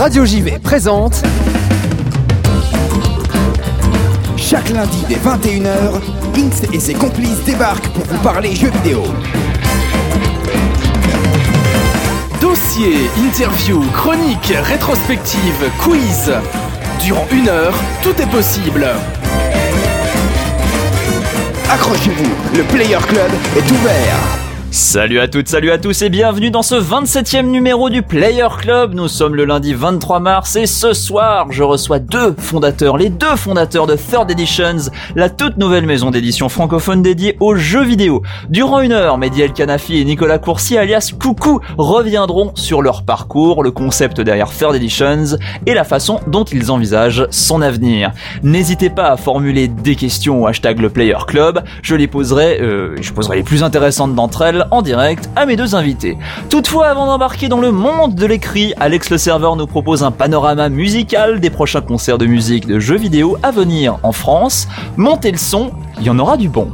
Radio JV présente chaque lundi dès 21h, Inks et ses complices débarquent pour vous parler jeux vidéo. Dossier, interview, chronique, rétrospective, quiz. Durant 1 heure, tout est possible. Accrochez-vous, le Player Club est ouvert. Salut à toutes, salut à tous et bienvenue dans ce 27e numéro du Player Club. Nous sommes le lundi 23 mars et ce soir, je reçois les deux fondateurs de Third Editions, la toute nouvelle maison d'édition francophone dédiée aux jeux vidéo. Durant 1 heure, Mehdi El Kanafi et Nicolas Coursier alias Coucou reviendront sur leur parcours, le concept derrière Third Editions et la façon dont ils envisagent son avenir. N'hésitez pas à formuler des questions au hashtag le Player Club, je poserai les plus intéressantes d'entre elles en direct à mes deux invités. Toutefois, avant d'embarquer dans le monde de l'écrit, Alex le serveur nous propose un panorama musical des prochains concerts de musique de jeux vidéo à venir en France. Montez le son, il y en aura du bon.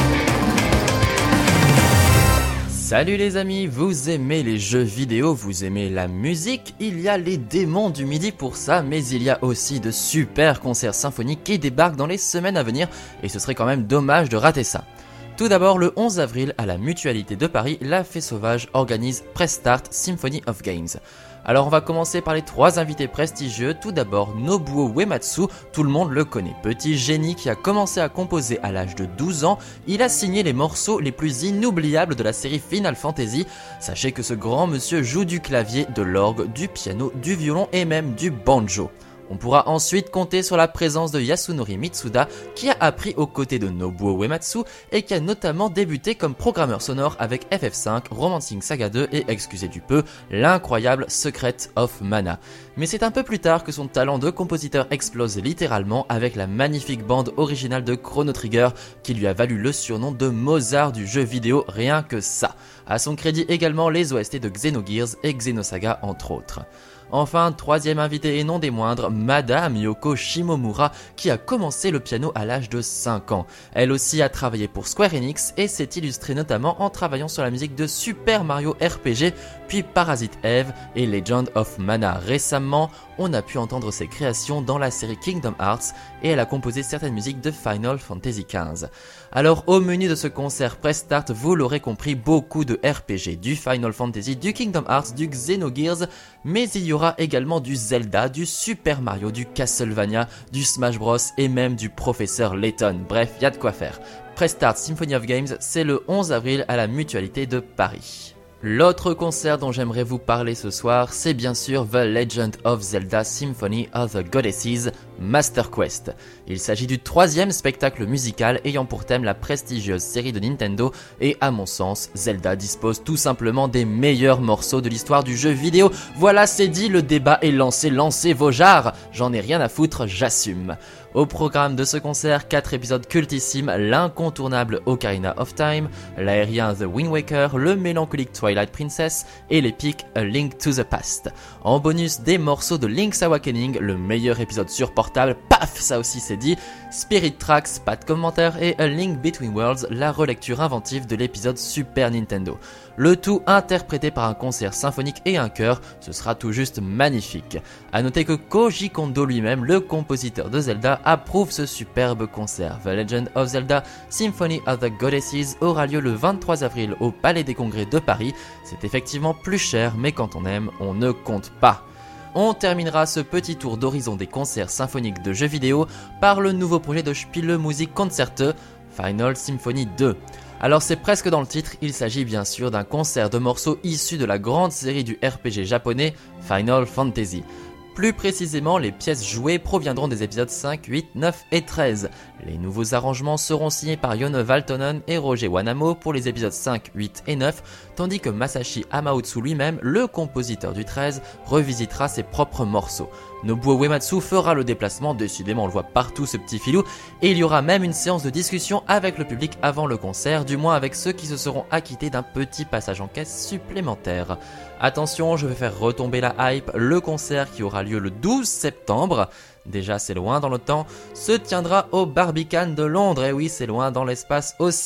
Salut les amis, vous aimez les jeux vidéo, vous aimez la musique, il y a les démons du midi pour ça, mais il y a aussi de super concerts symphoniques qui débarquent dans les semaines à venir et ce serait quand même dommage de rater ça. Tout d'abord, le 11 avril, à la Mutualité de Paris, la Fée Sauvage organise Press Start Symphony of Games. Alors on va commencer par les 3 invités prestigieux. Tout d'abord, Nobuo Uematsu, tout le monde le connaît. Petit génie qui a commencé à composer à l'âge de 12 ans, il a signé les morceaux les plus inoubliables de la série Final Fantasy. Sachez que ce grand monsieur joue du clavier, de l'orgue, du piano, du violon et même du banjo. On pourra ensuite compter sur la présence de Yasunori Mitsuda qui a appris aux côtés de Nobuo Uematsu et qui a notamment débuté comme programmeur sonore avec FF5, Romancing Saga 2 et, excusez du peu, l'incroyable Secret of Mana. Mais c'est un peu plus tard que son talent de compositeur explose littéralement avec la magnifique bande originale de Chrono Trigger qui lui a valu le surnom de Mozart du jeu vidéo, rien que ça. À son crédit également les OST de Xenogears et Xenosaga entre autres. Enfin, 3e invité et non des moindres, Madame Yoko Shimomura, qui a commencé le piano à l'âge de 5 ans. Elle aussi a travaillé pour Square Enix et s'est illustrée notamment en travaillant sur la musique de Super Mario RPG, puis Parasite Eve et Legend of Mana. Récemment, on a pu entendre ses créations dans la série Kingdom Hearts et elle a composé certaines musiques de Final Fantasy XV. Alors au menu de ce concert Press Start, vous l'aurez compris, beaucoup de RPG, du Final Fantasy, du Kingdom Hearts, du Xenogears, mais il y aura également du Zelda, du Super Mario, du Castlevania, du Smash Bros et même du Professeur Layton. Bref, y a de quoi faire. Press Start Symphony of Games, c'est le 11 avril à la Mutualité de Paris. L'autre concert dont j'aimerais vous parler ce soir, c'est bien sûr The Legend of Zelda Symphony of the Goddesses Master Quest. Il s'agit du 3e spectacle musical ayant pour thème la prestigieuse série de Nintendo et à mon sens, Zelda dispose tout simplement des meilleurs morceaux de l'histoire du jeu vidéo. Voilà, c'est dit, le débat est lancé, lancez vos jarres, j'en ai rien à foutre, j'assume. Au programme de ce concert, 4 épisodes cultissimes, l'incontournable Ocarina of Time, l'aérien The Wind Waker, le mélancolique Twilight Princess et l'épique A Link to the Past. En bonus, des morceaux de Link's Awakening, le meilleur épisode sur portable, paf, ça aussi c'est dit, Spirit Tracks, pas de commentaire, et A Link Between Worlds, la relecture inventive de l'épisode Super Nintendo. Le tout interprété par un concert symphonique et un chœur, ce sera tout juste magnifique. A noter que Koji Kondo lui-même, le compositeur de Zelda, approuve ce superbe concert. The Legend of Zelda Symphony of the Goddesses aura lieu le 23 avril au Palais des Congrès de Paris. C'est effectivement plus cher, mais quand on aime, on ne compte pas. On terminera ce petit tour d'horizon des concerts symphoniques de jeux vidéo par le nouveau projet de Spiele Musik Concerte, Final Symphony 2. Alors c'est presque dans le titre, il s'agit bien sûr d'un concert de morceaux issus de la grande série du RPG japonais Final Fantasy. Plus précisément, les pièces jouées proviendront des épisodes 5, 8, 9 et 13. Les nouveaux arrangements seront signés par Yone Valtonen et Roger Wanamo pour les épisodes 5, 8 et 9, tandis que Masashi Hamaotsu lui-même, le compositeur du 13, revisitera ses propres morceaux. Nobuo Uematsu fera le déplacement, décidément on le voit partout ce petit filou, et il y aura même une séance de discussion avec le public avant le concert, du moins avec ceux qui se seront acquittés d'un petit passage en caisse supplémentaire. Attention, je vais faire retomber la hype, le concert qui aura lieu le 12 septembre, déjà c'est loin dans le temps, se tiendra au Barbican de Londres, et oui c'est loin dans l'espace aussi.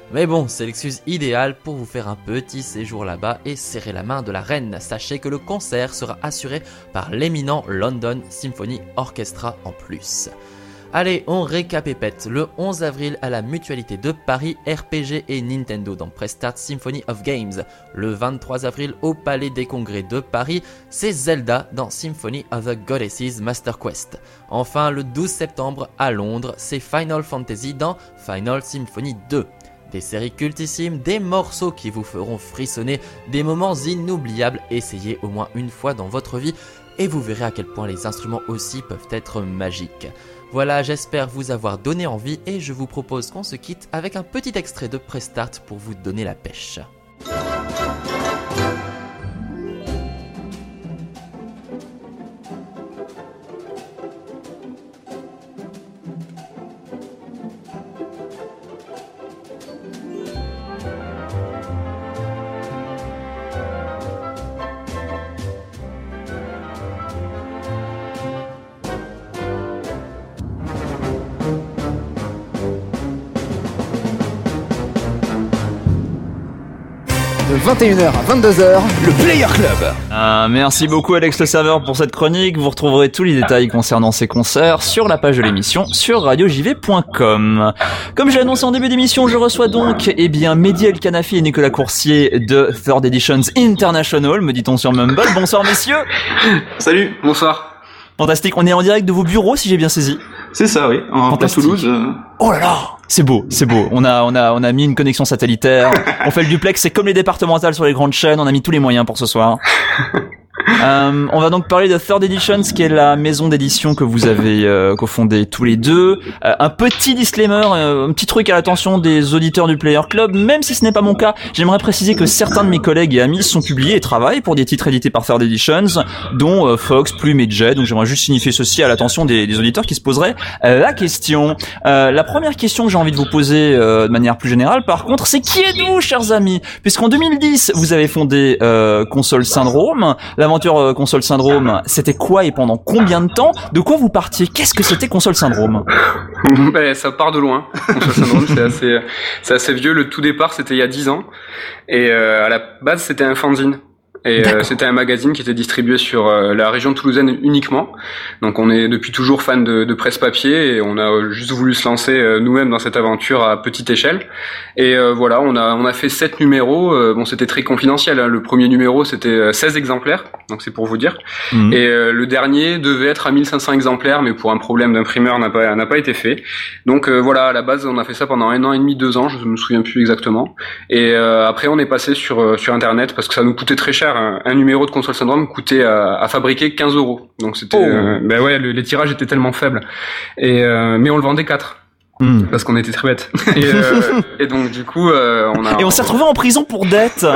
Mais bon, c'est l'excuse idéale pour vous faire un petit séjour là-bas et serrer la main de la reine. Sachez que le concert sera assuré par l'éminent London Symphony Orchestra en plus. Allez, on récapépète. Le 11 avril à la Mutualité de Paris, RPG et Nintendo dans Prestart Symphony of Games. Le 23 avril au Palais des Congrès de Paris, c'est Zelda dans Symphony of the Goddesses Master Quest. Enfin, le 12 septembre à Londres, c'est Final Fantasy dans Final Symphony 2. Des séries cultissimes, des morceaux qui vous feront frissonner, des moments inoubliables, essayez au moins une fois dans votre vie et vous verrez à quel point les instruments aussi peuvent être magiques. Voilà, j'espère vous avoir donné envie et je vous propose qu'on se quitte avec un petit extrait de Prestart pour vous donner la pêche. De 21h à 22h, le Player Club. Merci beaucoup Alex le serveur pour cette chronique. Vous retrouverez tous les détails concernant ces concerts sur la page de l'émission sur radiojv.com. Comme j'ai annoncé en début d'émission, je reçois donc Mehdi El Kanafi et Nicolas Coursier de Third Editions International, me dit-on sur Mumble. Bonsoir messieurs. Salut, bonsoir. Fantastique, on est en direct de vos bureaux si j'ai bien saisi. C'est ça, oui, en plein Toulouse. Oh là là, c'est beau. On a mis une connexion satellitaire. On fait le duplex, c'est comme les départementales sur les grandes chaînes. On a mis tous les moyens pour ce soir. On va donc parler de Third Editions, qui est la maison d'édition que vous avez cofondée tous les deux. Un petit disclaimer, un petit truc à l'attention des auditeurs du Player Club, même si ce n'est pas mon cas, j'aimerais préciser que certains de mes collègues et amis sont publiés et travaillent pour des titres édités par Third Editions, dont Fox, Plume et Jet. Donc j'aimerais juste signifier ceci à l'attention des auditeurs qui se poseraient la question. La première question que j'ai envie de vous poser de manière plus générale, par contre, c'est qui êtes-vous, chers amis? Puisqu'en 2010, vous avez fondé Console Syndrome. L'aventure Console Syndrome, c'était quoi et pendant combien de temps? De quoi vous partiez? Qu'est-ce que c'était Console Syndrome? Ça part de loin. Console Syndrome, c'est assez vieux. Le tout départ, c'était il y a 10 ans. Et à la base, c'était un fanzine. Et c'était un magazine qui était distribué sur la région toulousaine uniquement. Donc on est depuis toujours fan de presse papier et on a juste voulu se lancer nous-mêmes dans cette aventure à petite échelle. Et voilà, on a fait 7 numéros. Bon, c'était très confidentiel, hein. Le premier numéro, c'était 16 exemplaires, donc c'est pour vous dire. Mmh. Et le dernier devait être à 1500 exemplaires, mais pour un problème d'imprimeur n'a pas été fait. Donc voilà, à la base, on a fait ça pendant 1 an et demi, 2 ans, je me souviens plus exactement. Et après, on est passé sur Internet parce que ça nous coûtait très cher. Un numéro de Console Syndrome coûtait à fabriquer 15 €. Donc c'était, les tirages étaient tellement faibles. Et mais on le vendait 4. Parce qu'on était très bêtes. Et donc du coup, on s'est retrouvé en prison pour dette.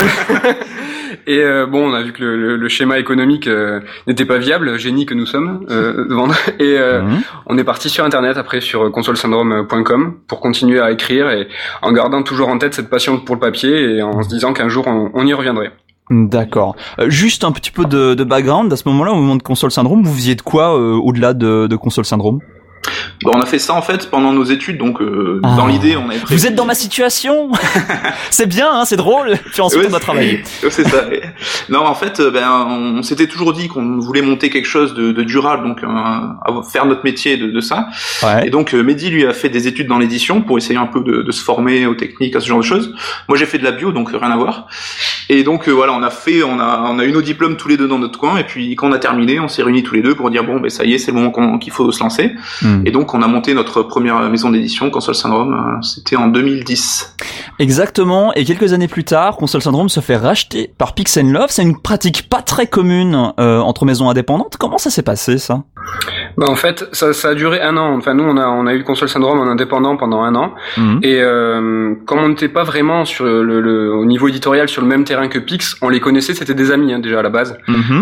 Et on a vu que le schéma économique n'était pas viable, génie que nous sommes, de vendre. Et on est parti sur Internet après sur consolesyndrome.com pour continuer à écrire et en gardant toujours en tête cette passion pour le papier et en se disant qu'un jour on y reviendrait. D'accord. Juste un petit peu de background. À ce moment-là, au moment de Console Syndrome, vous faisiez de quoi au-delà de Console Syndrome? Bon, on a fait ça en fait pendant nos études, donc dans l'idée on avait prévu... Vous êtes dans ma situation. C'est bien, hein, c'est drôle. Puis ensuite on a travaillé. C'est ça. Non, en fait, on s'était toujours dit qu'on voulait monter quelque chose de durable, donc faire notre métier de ça. Ouais. Et donc Mehdi lui a fait des études dans l'édition pour essayer un peu de se former aux techniques, à ce genre de choses. Moi j'ai fait de la bio, donc rien à voir. Et donc voilà, on a eu nos diplômes tous les deux dans notre coin, et puis quand on a terminé, on s'est réunis tous les deux pour dire bon, ça y est, c'est le moment qu'il faut se lancer. Et donc on a monté notre première maison d'édition, Console Syndrome, c'était en 2010. Exactement, et quelques années plus tard, Console Syndrome se fait racheter par Pix & Love. C'est une pratique pas très commune entre maisons indépendantes. Comment ça s'est passé, ça? En fait, ça a duré 1 an. Enfin, nous, on a eu Console Syndrome en indépendant pendant 1 an. Et comme on n'était pas vraiment sur au niveau éditorial sur le même terrain que Pix, on les connaissait, c'était des amis déjà à la base.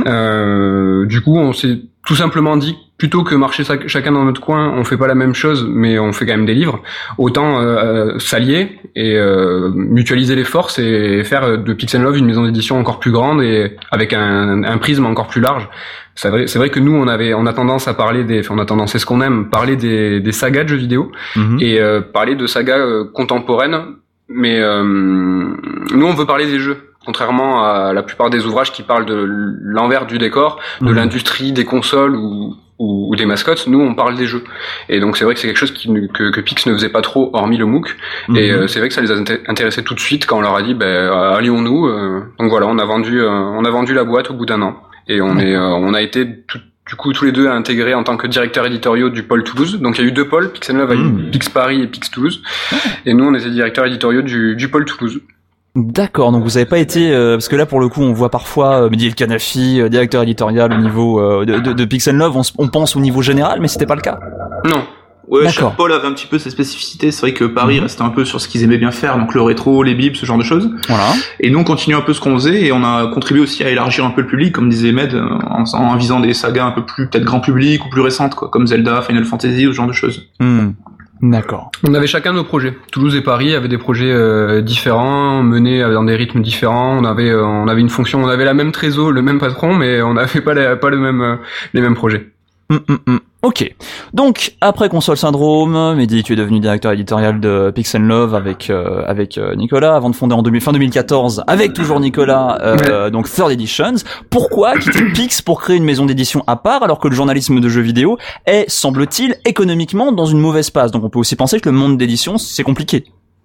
Du coup, on s'est tout simplement dit, plutôt que marcher chacun dans notre coin, on fait pas la même chose, mais on fait quand même des livres. Autant s'allier et mutualiser les forces et faire de Pix & Love une maison d'édition encore plus grande et avec un prisme encore plus large. C'est vrai que nous on a tendance à parler c'est ce qu'on aime, parler des sagas de jeux vidéo et parler de sagas contemporaines nous on veut parler des jeux. Contrairement à la plupart des ouvrages qui parlent de l'envers du décor, de l'industrie, des consoles ou des mascottes, nous on parle des jeux. Et donc c'est vrai que c'est quelque chose que Pix ne faisait pas trop, hormis le MOOC. Et c'est vrai que ça les a intéressés tout de suite quand on leur a dit allions-nous. Donc voilà, on a vendu la boîte au bout d'un an. Et on a été du coup tous les deux intégrés en tant que directeurs éditoriaux du pôle Toulouse. Donc il y a eu 2 pôles, Pix & Love a eu Pix Paris et Pix Toulouse. Et nous on était directeurs éditoriaux du pôle Toulouse. D'accord, donc vous avez pas été parce que là pour le coup on voit parfois Mehdi El Kanafi, directeur éditorial au niveau de Pix & Love, on pense au niveau général, mais c'était pas le cas. Non. Ouais, chaque pôle avait un petit peu ses spécificités. C'est vrai que Paris restait un peu sur ce qu'ils aimaient bien faire, donc le rétro, les bibles, ce genre de choses. Voilà. Et nous on continue un peu ce qu'on faisait et on a contribué aussi à élargir un peu le public, comme disait Med, en visant des sagas un peu plus peut-être grand public ou plus récentes, quoi, comme Zelda, Final Fantasy ou ce genre de choses. D'accord. On avait chacun nos projets. Toulouse et Paris avaient des projets différents, menés dans des rythmes différents. On avait une fonction, on avait la même trésor, le même patron, mais on n'avait pas les mêmes projets. Ok. Donc, après Console Syndrome, Mehdi, tu es devenu directeur éditorial de Pix & Love avec Nicolas, avant de fonder fin 2014, avec toujours Nicolas, donc Third Editions. Pourquoi quitter Pix pour créer une maison d'édition à part, alors que le journalisme de jeux vidéo est, semble-t-il, économiquement dans une mauvaise passe? Donc on peut aussi penser que le monde d'édition, c'est compliqué.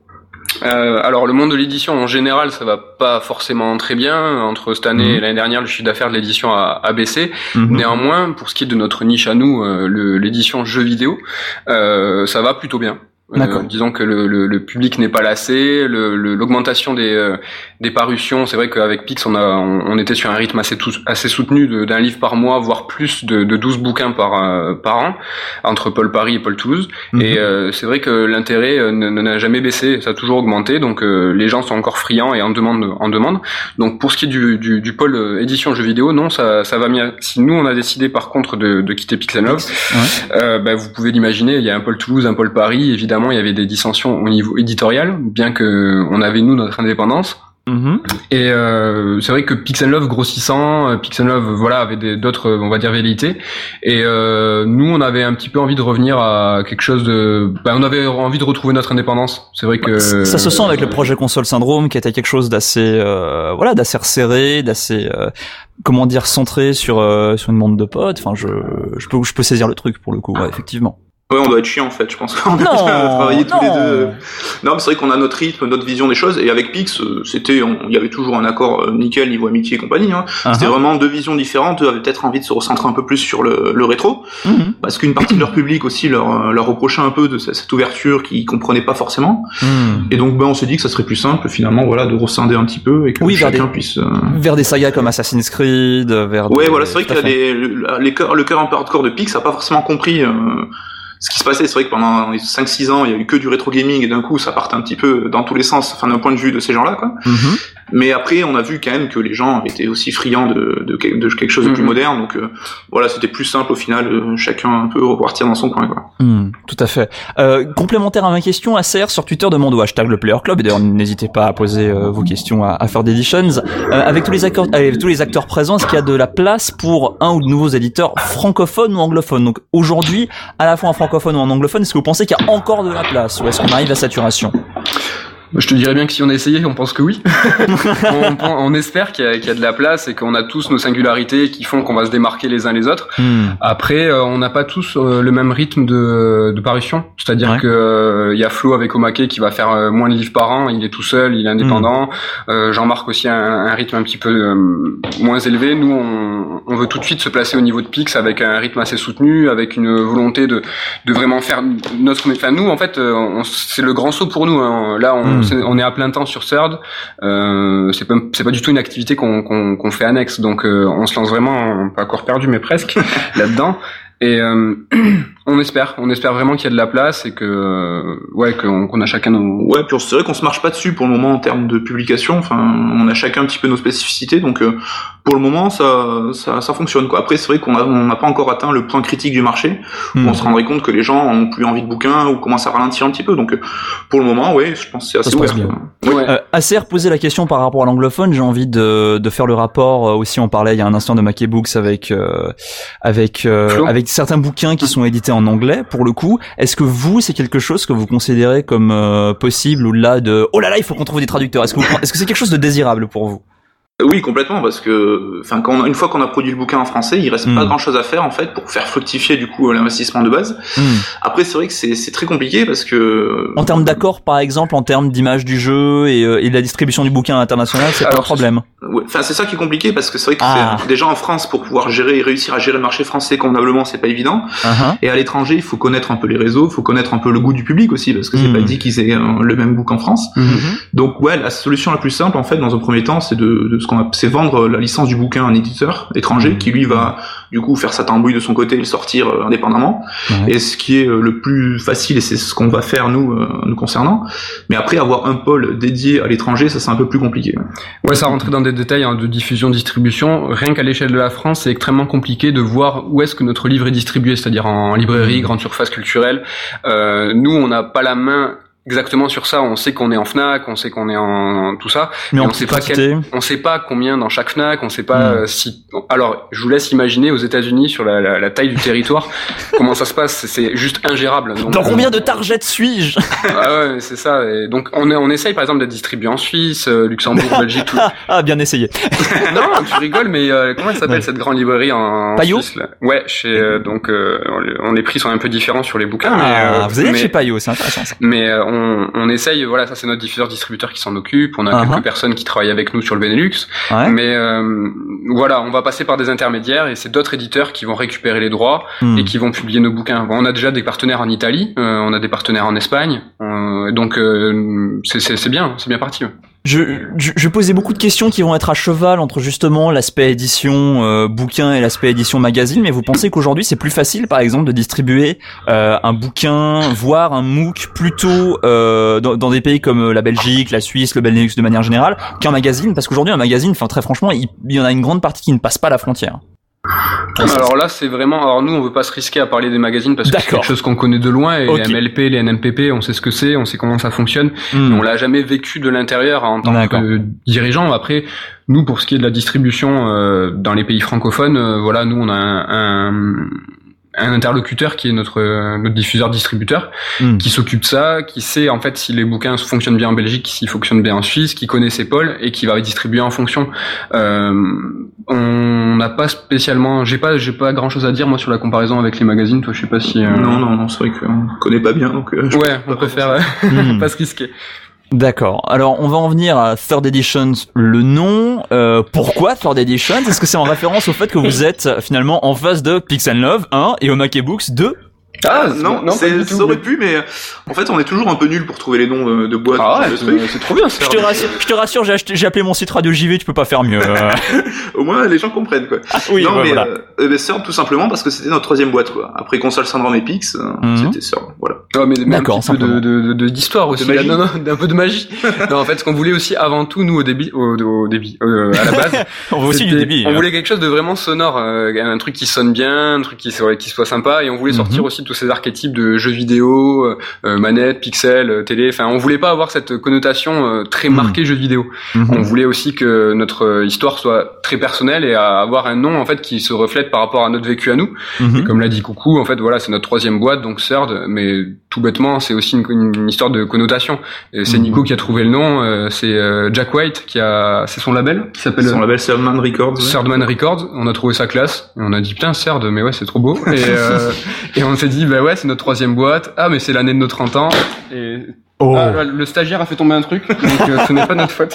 Alors le monde de l'édition en général ça va pas forcément très bien. Entre cette année et l'année dernière, le chiffre d'affaires de l'édition a baissé. Néanmoins, pour ce qui est de notre niche à nous, l'édition jeux vidéo, ça va plutôt bien. Disons que le public n'est pas lassé, l'augmentation des parutions, c'est vrai qu'avec Pix on était sur un rythme assez soutenu d'un livre par mois, voire plus de 12 bouquins par an, entre Pôle Paris et Pôle Toulouse. Et c'est vrai que l'intérêt n'a jamais baissé, ça a toujours augmenté, donc les gens sont encore friands et en demande. Donc pour ce qui est du pôle édition jeux vidéo, non, ça va mieux. Si nous on a décidé par contre de quitter Pix & Love, vous pouvez l'imaginer, il y a un pôle Toulouse, un pôle Paris, évidemment il y avait des dissensions au niveau éditorial, bien que on avait nous notre indépendance. Et c'est vrai que Pix & Love grossissant, Pix & Love avait d'autres on va dire velléités. Et nous on avait un petit peu envie de revenir à quelque chose on avait envie de retrouver notre indépendance. C'est vrai que ça se sent avec le projet Console Syndrome qui était quelque chose d'assez d'assez resserré, d'assez centré sur une bande de potes. Enfin je peux saisir le truc pour le coup, effectivement. Ouais, on doit être chiant en fait, je pense qu'on a travaillé tous les deux. Non, mais c'est vrai qu'on a notre rythme, notre vision des choses, et avec Pix, il y avait toujours un accord nickel niveau amitié et compagnie. C'était vraiment 2 visions différentes. Eux avaient peut-être envie de se recentrer un peu plus sur le rétro, parce qu'une partie de leur public aussi leur reprochait un peu de cette ouverture qu'ils comprenaient pas forcément. Et donc on s'est dit que ça serait plus simple finalement, de rescinder un petit peu et que chacun puisse vers des sagas comme Assassin's Creed, c'est vrai que le cœur un peu hardcore de Pix a pas forcément compris ce qui se passait. C'est vrai que pendant 5-6 ans, il y a eu que du rétro gaming et d'un coup, ça partait un petit peu dans tous les sens, d'un point de vue de ces gens-là, quoi. Mais après, on a vu quand même que les gens étaient aussi friands de quelque chose de plus moderne. Donc c'était plus simple au final, chacun un peu repartir dans son coin, quoi. Tout à fait. Complémentaire à ma question, ACR sur Twitter demande au hashtag le Player Club, et d'ailleurs n'hésitez pas à poser vos questions à Third Editions. Avec tous les acteurs présents, est-ce qu'il y a de la place pour un ou de nouveaux éditeurs francophones ou anglophones? Donc aujourd'hui, à la fois en francophone ou en anglophone, est-ce que vous pensez qu'il y a encore de la place ou est-ce qu'on arrive à saturation? Je te dirais bien que si on a essayé, on pense que oui. on espère qu'il y a de la place et qu'on a tous nos singularités qui font qu'on va se démarquer les uns les autres. Après, on n'a pas tous le même rythme de parution. C'est-à-dire que il y a Flo avec Omake qui va faire moins de livres par an. Il est tout seul, il est indépendant. Jean-Marc aussi a un rythme un petit peu moins élevé. Nous, on veut tout de suite se placer au niveau de Pix avec un rythme assez soutenu, avec une volonté de vraiment faire notre. Enfin, nous, en fait, c'est le grand saut pour nous. Là, on est à plein temps sur Third. C'est pas du tout une activité qu'on fait annexe. Donc, on se lance vraiment, pas encore perdu, mais presque là-dedans. Et on espère vraiment qu'il y a de la place et qu'on a chacun nos. Ouais, puis c'est vrai qu'on se marche pas dessus pour le moment en termes de publication. Enfin, on a chacun un petit peu nos spécificités, donc pour le moment ça fonctionne, quoi. Après, c'est vrai qu'on n'a pas encore atteint le point critique du marché où on se rendrait compte que les gens ont plus envie de bouquins ou commencent à ralentir un petit peu. Donc pour le moment, je pense que c'est assez ouvert. Acer posait la question par rapport à l'anglophone. J'ai envie de faire le rapport aussi. On parlait il y a un instant de Mackey Books avec certains bouquins qui sont édités en anglais. Pour le coup, est-ce que c'est quelque chose que vous considérez comme possible ou là de oh là là, il faut qu'on trouve des traducteurs. Est-ce que c'est quelque chose de désirable pour vous? Oui, complètement, parce que, une fois qu'on a produit le bouquin en français, il reste pas grand chose à faire, en fait, pour faire fructifier, du coup, l'investissement de base. Après, c'est vrai que c'est très compliqué parce que... En termes d'accord, par exemple, en termes d'image du jeu et de la distribution du bouquin à l'international, c'est pas un problème. Ouais, c'est ça qui est compliqué parce que c'est vrai que déjà en France, pour pouvoir réussir à gérer le marché français convenablement, c'est pas évident. Et à l'étranger, il faut connaître un peu les réseaux, il faut connaître un peu le goût du public aussi, parce que c'est pas dit qu'ils aient le même goût qu'en France. Donc, ouais, la solution la plus simple, en fait, dans un premier temps, c'est vendre la licence du bouquin à un éditeur étranger qui lui va du coup faire sa tambouille de son côté et le sortir indépendamment. Et ce qui est le plus facile, et c'est ce qu'on va faire nous concernant. Mais après, avoir un pôle dédié à l'étranger, ça c'est un peu plus compliqué. Ouais, ça rentrait dans des détails de diffusion, distribution. Rien qu'à l'échelle de la France, c'est extrêmement compliqué de voir où est-ce que notre livre est distribué, c'est-à-dire en librairie, grande surface culturelle. Nous, on n'a pas la main exactement sur ça. On sait qu'on est en Fnac, on sait qu'on est en tout ça, mais on sait pas combien dans chaque Fnac, on sait pas si. Alors, je vous laisse imaginer aux États-Unis sur la taille du territoire comment ça se passe. C'est juste ingérable. Donc, dans combien de targets suis-je? Ah ouais, c'est ça. Et donc on essaye par exemple d'être distribué en Suisse, Luxembourg, Belgique, tout. Ah, bien essayé. Non, tu rigoles, mais comment elle s'appelle cette grande librairie en Payot Suisse là? Ouais, les prix sont un peu différents sur les bouquins. Vous allez chez Payot, c'est intéressant ça. Mais on essaye, voilà, ça c'est notre diffuseur-distributeur qui s'en occupe, on a quelques personnes qui travaillent avec nous sur le Benelux, mais voilà, on va passer par des intermédiaires et c'est d'autres éditeurs qui vont récupérer les droits et qui vont publier nos bouquins. Bon, on a déjà des partenaires en Italie, on a des partenaires en Espagne, donc c'est bien parti. Je posais beaucoup de questions qui vont être à cheval entre justement l'aspect édition bouquin et l'aspect édition magazine, mais vous pensez qu'aujourd'hui c'est plus facile par exemple de distribuer un bouquin, voire un MOOC plutôt dans des pays comme la Belgique, la Suisse, le Benelux de manière générale, qu'un magazine, parce qu'aujourd'hui un magazine, très franchement, il y en a une grande partie qui ne passe pas la frontière. Alors là, c'est vraiment. Alors nous, on veut pas se risquer à parler des magazines parce que c'est quelque chose qu'on connaît de loin et les MLP, les NMPP, on sait ce que c'est, on sait comment ça fonctionne. On l'a jamais vécu de l'intérieur en tant que dirigeant. Après, nous, pour ce qui est de la distribution dans les pays francophones, voilà, nous, on a un interlocuteur qui est notre diffuseur-distributeur qui s'occupe de ça, qui sait en fait si les bouquins fonctionnent bien en Belgique, s'ils fonctionnent bien en Suisse, qui connaît ses pôles et qui va distribuer en fonction. On n'a pas spécialement, j'ai pas grand chose à dire moi sur la comparaison avec les magazines. Toi, je sais pas si non, c'est vrai qu'on connaît pas bien, donc on préfère pas se risquer. D'accord. Alors, on va en venir à Third Editions, le nom. Pourquoi Third Editions? Est-ce que c'est en référence au fait que vous êtes finalement en face de Pix & Love 1 et Mackey Books 2? Non, ça aurait pu, mais en fait, on est toujours un peu nul pour trouver les noms de boîtes. C'est trop bien. Ça. Je te rassure, j'ai appelé mon site Radio JV, tu peux pas faire mieux. Au moins, les gens comprennent, quoi. Oui, non, mais Third, tout simplement parce que c'était notre troisième boîte, quoi. Après Console Syndrome et Pix, c'était Third, voilà. Mais un petit peu d'histoire aussi, d'un peu de magie. Non, en fait, ce qu'on voulait aussi avant tout, nous, au débit, à la base. On veut aussi du débit. On voulait quelque chose de vraiment sonore, un truc qui sonne bien, un truc qui soit sympa, et on voulait sortir aussi tous ces archétypes de jeux vidéo, manettes, pixels, télé. Enfin, on voulait pas avoir cette connotation très marquée jeux vidéo. On voulait aussi que notre histoire soit très personnelle et avoir un nom en fait qui se reflète par rapport à notre vécu à nous. Et comme l'a dit Coucou, en fait, voilà, c'est notre troisième boîte, donc Third, mais tout bêtement, c'est aussi une histoire de connotation. Et c'est Nico qui a trouvé le nom. C'est Jack White c'est son label qui s'appelle. Son label Thirdman Records. Thirdman Records. On a trouvé sa classe et on a dit putain Third, mais ouais, c'est trop beau. Et on s'est dit bah ouais, c'est notre troisième boîte. Ah mais c'est l'année de nos 30 ans. Et le stagiaire a fait tomber un truc, donc ce n'est pas notre faute.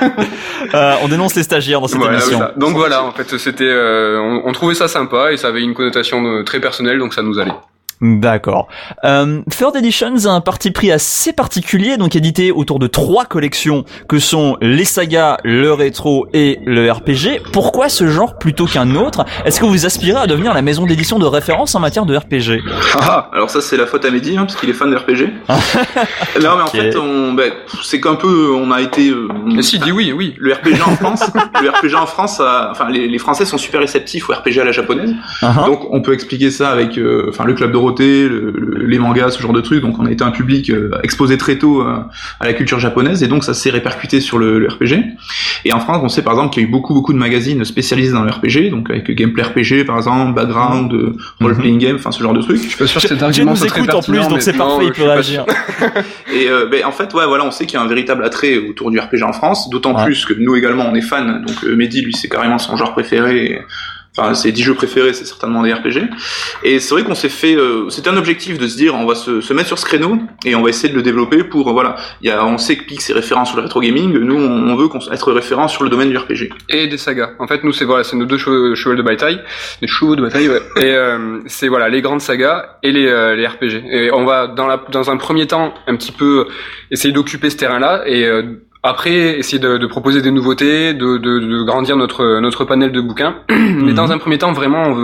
On dénonce les stagiaires dans cette émission. Donc voilà, en fait, c'était, on trouvait ça sympa et ça avait une connotation très personnelle, donc ça nous allait. D'accord. Third Editions a un parti pris assez particulier, donc édité autour de 3 collections que sont les sagas, le rétro et le RPG. Pourquoi ce genre plutôt qu'un autre? Est-ce que vous aspirez à devenir la maison d'édition de référence en matière de RPG? Alors ça c'est la faute à Mehdi, parce qu'il est fan de RPG. Non mais en fait c'est qu'un peu on a été. Si dis oui. Le RPG en France, les Français sont super réceptifs au RPG à la japonaise. Donc on peut expliquer ça avec le club de Dorothée, les mangas, ce genre de trucs. Donc on a été un public exposé très tôt à la culture japonaise, et donc ça s'est répercuté sur le RPG. Et en France, on sait par exemple qu'il y a eu beaucoup de magazines spécialisés dans le RPG, donc avec Gameplay RPG par exemple, Background, Role Playing Game, enfin ce genre de trucs. Je suis pas sûr que cet argument soit très pertinent. Nous écoute en plus, donc c'est parfait, il peut réagir. Et en fait, on sait qu'il y a un véritable attrait autour du RPG en France, d'autant plus que nous également on est fans. Donc Mehdi, lui, c'est carrément son genre préféré. Enfin, ses 10 jeux préférés, c'est certainement des RPG. Et c'est vrai qu'on s'est fait, c'était un objectif de se dire, on va se mettre sur ce créneau et on va essayer de le développer pour, on sait que Pix est référent sur le rétro gaming. Nous, on veut être référent sur le domaine du RPG. Et des sagas. En fait, nous, c'est nos deux chevaux de bataille. Les chevaux de bataille, ouais. Et, c'est les grandes sagas et les RPG. Et on va, dans un premier temps, un petit peu essayer d'occuper ce terrain-là et, après, essayer de proposer des nouveautés, de grandir notre panel de bouquins. Mais dans un premier temps, vraiment,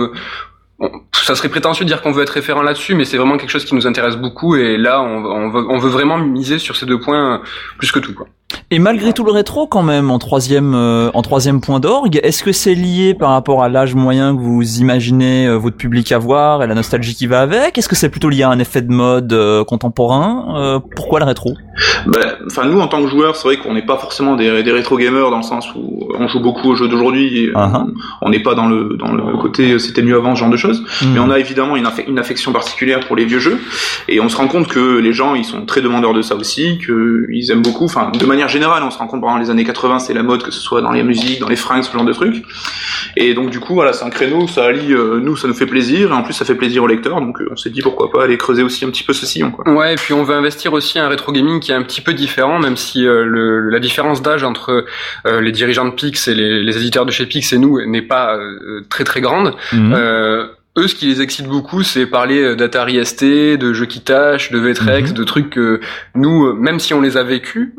ça serait prétentieux de dire qu'on veut être référent là-dessus, mais c'est vraiment quelque chose qui nous intéresse beaucoup. Et là, on veut vraiment miser sur ces deux points plus que tout, quoi. Et malgré tout le rétro, quand même, en troisième point d'orgue, est-ce que c'est lié par rapport à l'âge moyen que vous imaginez votre public avoir et la nostalgie qui va avec? Est-ce que c'est plutôt lié à un effet de mode contemporain? Pourquoi le rétro? Nous, en tant que joueurs, c'est vrai qu'on n'est pas forcément des rétro gamers dans le sens où on joue beaucoup aux jeux d'aujourd'hui. Et on n'est pas dans le côté c'était mieux avant, ce genre de choses. Mais on a évidemment une affection particulière pour les vieux jeux. Et on se rend compte que les gens, ils sont très demandeurs de ça aussi, qu'ils aiment beaucoup. Enfin, de manière générale, on se rend compte pendant les années 80, c'est la mode, que ce soit dans les musiques, dans les fringues, ce genre de trucs. Et donc du coup, c'est un créneau, ça allie, nous, ça nous fait plaisir, et en plus ça fait plaisir aux lecteurs, donc on s'est dit pourquoi pas aller creuser aussi un petit peu ce sillon, quoi. Ouais, et puis on veut investir aussi un rétro gaming qui est un petit peu différent, même si la différence d'âge entre les dirigeants de Pix et les éditeurs de chez Pix et nous n'est pas très très grande. Eux, ce qui les excite beaucoup, c'est parler d'Atari ST, de jeux qui tâchent, de Vectrex, de trucs que nous, même si on les a vécus,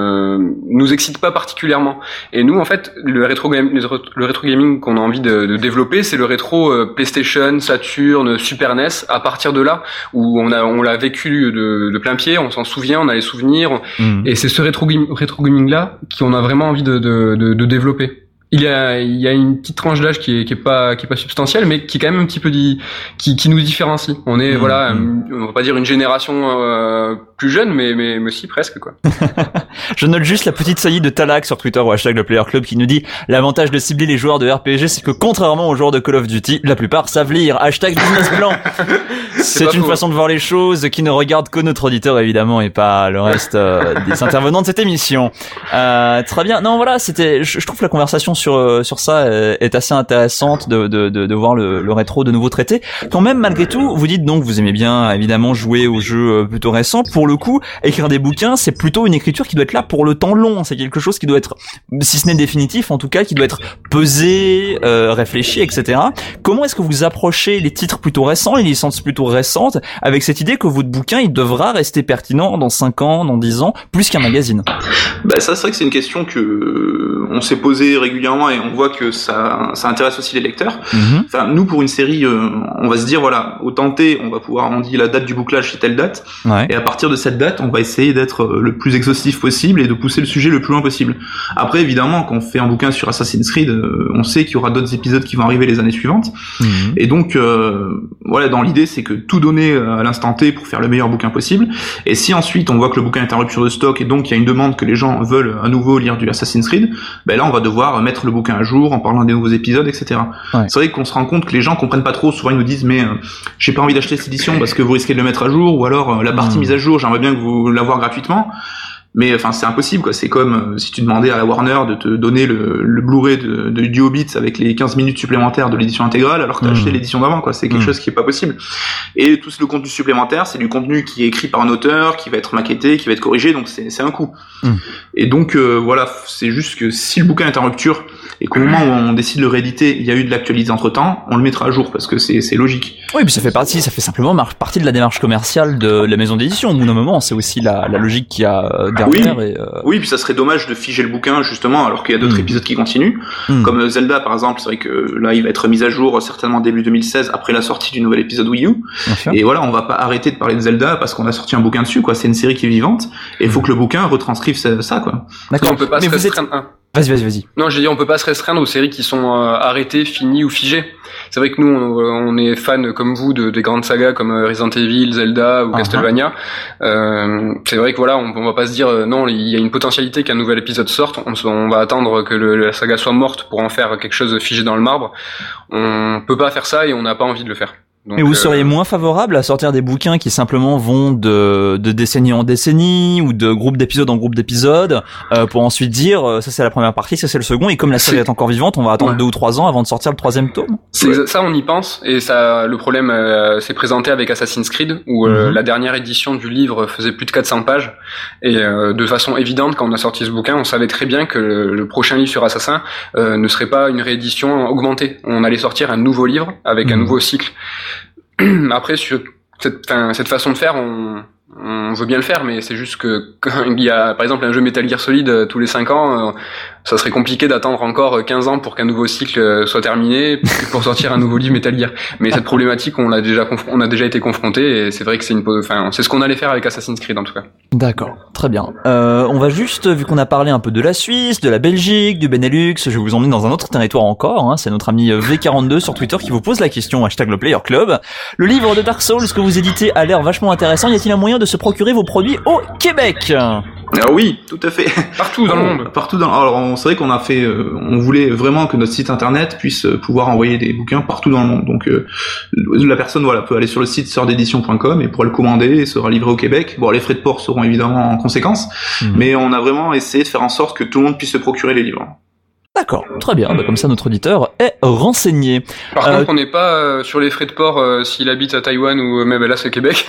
nous excitent pas particulièrement. Et nous, en fait, le rétro gaming qu'on a envie de développer, c'est le rétro PlayStation, Saturn, Super NES. À partir de là, où on l'a vécu de plein pied, on s'en souvient, on a les souvenirs, et c'est ce rétro gaming là qu'on a vraiment envie de développer. Il y a une petite tranche d'âge qui est pas substantielle, mais qui est quand même un petit peu qui nous différencie. On est on va pas dire une génération plus jeune, mais aussi presque, quoi. Je note juste la petite saillie de Talak sur Twitter ou hashtag le Player Club qui nous dit l'avantage de cibler les joueurs de RPG, c'est que contrairement aux joueurs de Call of Duty, la plupart savent lire. Hashtag business plan. C'est une façon de voir les choses qui ne regarde que notre auditeur évidemment et pas le reste des intervenants de cette émission. Très bien. Non, voilà, je trouve la conversation sur ça est assez intéressante de voir le rétro de nouveau traité. Quand même, malgré tout, vous dites donc vous aimez bien évidemment jouer aux jeux plutôt récents. Pour le coup, écrire des bouquins, c'est plutôt une écriture qui doit être là pour le temps long. C'est quelque chose qui doit être, si ce n'est définitif, en tout cas, qui doit être pesé, réfléchi, etc. Comment est-ce que vous approchez les titres plutôt récents, les licences plutôt récentes, avec cette idée que votre bouquin, il devra rester pertinent dans 5 ans, dans 10 ans, plus qu'un magazine? Ça, c'est vrai que c'est une question que on s'est posée régulièrement et on voit que ça intéresse aussi les lecteurs. Enfin, nous, pour une série, on va se dire, au tenté, on dit la date du bouclage, c'est telle date. Ouais. Et à partir de cette date, on va essayer d'être le plus exhaustif possible et de pousser le sujet le plus loin possible. Après, évidemment, quand on fait un bouquin sur Assassin's Creed, on sait qu'il y aura d'autres épisodes qui vont arriver les années suivantes. Et donc, dans l'idée, c'est que tout donner à l'instant T pour faire le meilleur bouquin possible. Et si ensuite, on voit que le bouquin est en rupture de stock et donc il y a une demande que les gens veulent à nouveau lire du Assassin's Creed, là, on va devoir mettre le bouquin à jour en parlant des nouveaux épisodes, etc. Ouais. C'est vrai qu'on se rend compte que les gens comprennent pas trop. Souvent, ils nous disent, mais j'ai pas envie d'acheter cette édition parce que vous risquez de le mettre à jour, ou alors la partie mise à jour, j'aimerais bien que vous l'avoir gratuitement. Mais enfin, c'est impossible, quoi. C'est comme si tu demandais à la Warner de te donner le Blu-ray du Hobbit avec les 15 minutes supplémentaires de l'édition intégrale, alors que t'as acheté l'édition d'avant, quoi. C'est quelque chose qui est pas possible. Et tout le contenu supplémentaire, c'est du contenu qui est écrit par un auteur, qui va être maquetté, qui va être corrigé, donc c'est un coût. Et donc c'est juste que si le bouquin est en rupture et qu'au moment où on décide de le rééditer, il y a eu de l'actualité entre temps, on le mettra à jour parce que c'est logique. Oui, puis ça fait simplement partie de la démarche commerciale de la maison d'édition. Au bout d'un moment, c'est aussi la logique qu'il y a derrière. Oui, puis ça serait dommage de figer le bouquin justement alors qu'il y a d'autres épisodes qui continuent. Comme Zelda par exemple, c'est vrai que là il va être mis à jour certainement début 2016 après la sortie du nouvel épisode Wii U. Et voilà, on va pas arrêter de parler de Zelda parce qu'on a sorti un bouquin dessus, quoi. C'est une série qui est vivante et il faut que le bouquin retranscrive ça, quoi. D'accord. On peut pas se restreindre. Vas-y. Non, j'ai dit on peut pas se restreindre aux séries qui sont arrêtées, finies ou figées. C'est vrai que nous, on est fans comme vous des grandes sagas comme Resident Evil, Zelda ou Castlevania. C'est vrai que voilà, on va pas se dire non, il y a une potentialité qu'un nouvel épisode sorte. On va attendre que la saga soit morte pour en faire quelque chose de figé dans le marbre. On peut pas faire ça et on n'a pas envie de le faire. Donc, mais vous seriez moins favorable à sortir des bouquins qui simplement vont de décennie en décennie ou de groupe d'épisodes en groupe d'épisodes pour ensuite dire ça c'est la première partie, ça c'est le second, et comme la série est encore vivante, on va attendre 2 ou 3 ans avant de sortir le 3e tome. Ça on y pense, et ça le problème s'est présenté avec Assassin's Creed où la dernière édition du livre faisait plus de 400 pages et de façon évidente quand on a sorti ce bouquin, on savait très bien que le prochain livre sur Assassin ne serait pas une réédition augmentée. On allait sortir un nouveau livre avec un nouveau cycle. Après, sur cette façon de faire, on veut bien le faire, mais c'est juste que quand il y a, par exemple, un jeu Metal Gear Solid tous les 5 ans, ça serait compliqué d'attendre encore 15 ans pour qu'un nouveau cycle soit terminé pour sortir un nouveau livre Metal Gear. Mais cette problématique, on a déjà été confronté, et c'est vrai que c'est ce qu'on allait faire avec Assassin's Creed en tout cas. D'accord, très bien. On va juste, vu qu'on a parlé un peu de la Suisse, de la Belgique, du Benelux, je vais vous emmener dans un autre territoire encore. C'est notre ami V42 sur Twitter qui vous pose la question #LePlayerClub. Le livre de Dark Souls que vous éditez a l'air vachement intéressant. Y a-t-il un moyen de se procurer vos produits au Québec? Ah oui, tout à fait. Partout dans le monde. Alors c'est vrai qu'on a fait, on voulait vraiment que notre site internet puisse pouvoir envoyer des bouquins partout dans le monde. Donc la personne peut aller sur le site soeursdédition.com et pourra le commander et sera livré au Québec. Bon, les frais de port seront évidemment en conséquence, mais on a vraiment essayé de faire en sorte que tout le monde puisse se procurer les livres. D'accord, très bien. Comme ça, notre auditeur est renseigné. Par contre, on n'est pas sur les frais de port s'il habite à Taïwan ou même là c'est Québec.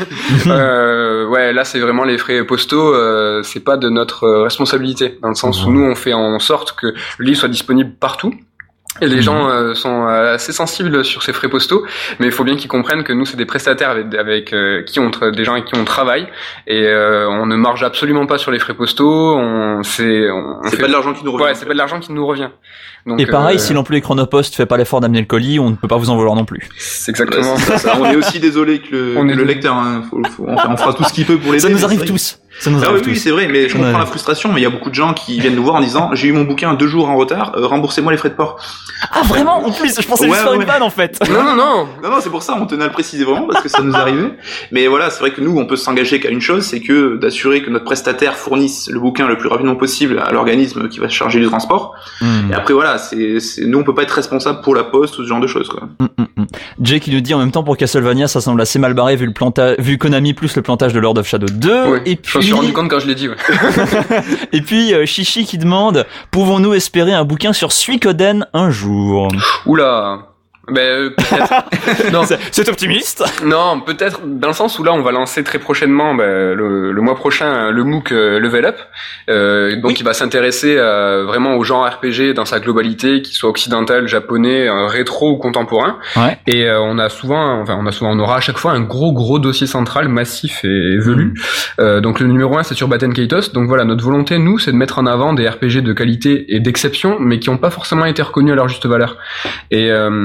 Là c'est vraiment les frais postaux. C'est pas de notre responsabilité, dans le sens où nous on fait en sorte que le livre soit disponible partout. Et les gens sont assez sensibles sur ces frais postaux, mais il faut bien qu'ils comprennent que nous c'est des prestataires avec qui des gens avec qui on travaille, et on ne marge absolument pas sur les frais postaux. C'est pas de l'argent qui nous revient. Ouais, c'est pas de l'argent qui nous revient. Donc, et pareil, si l'employé Chronopost fait pas l'effort d'amener le colis, on ne peut pas vous en vouloir non plus. C'est exactement ça. On est aussi désolé que le lecteur, on fera tout ce qu'il peut pour les aider. Ça nous arrive tous. Oui, c'est vrai, mais je comprends la frustration, mais il y a beaucoup de gens qui viennent nous voir en disant j'ai eu mon bouquin 2 jours en retard, remboursez-moi les frais de port. Ah vraiment? En plus, je pensais juste faire une vanne en fait. Non, c'est pour ça, on tenait à le préciser vraiment parce que ça nous arrivait. Mais voilà, c'est vrai que nous, on peut s'engager qu'à une chose, c'est que d'assurer que notre prestataire fournisse le bouquin le plus rapidement possible à l'organisme qui va se charger du transport. Et après voilà, nous on peut pas être responsable pour la poste ou ce genre de choses quoi. Jay qui nous dit en même temps pour Castlevania, ça semble assez mal barré vu Konami plus le plantage de Lord of Shadow 2. Oui, et puis je me suis rendu compte quand je l'ai dit. Ouais. Et puis Chichi qui demande pouvons-nous espérer un bouquin sur Suikoden un jour? Oula. Peut-être. Non, c'est optimiste. Non, peut-être dans le sens où là on va lancer très prochainement le mois prochain le MOOC Level Up, donc il va s'intéresser vraiment au genre RPG dans sa globalité, qu'il soit occidental, japonais, rétro ou contemporain. Ouais. Et on aura à chaque fois un gros dossier central massif et velu. Donc le numéro 1 c'est sur Baten Kaitos. Donc voilà, notre volonté nous c'est de mettre en avant des RPG de qualité et d'exception, mais qui n'ont pas forcément été reconnus à leur juste valeur. Et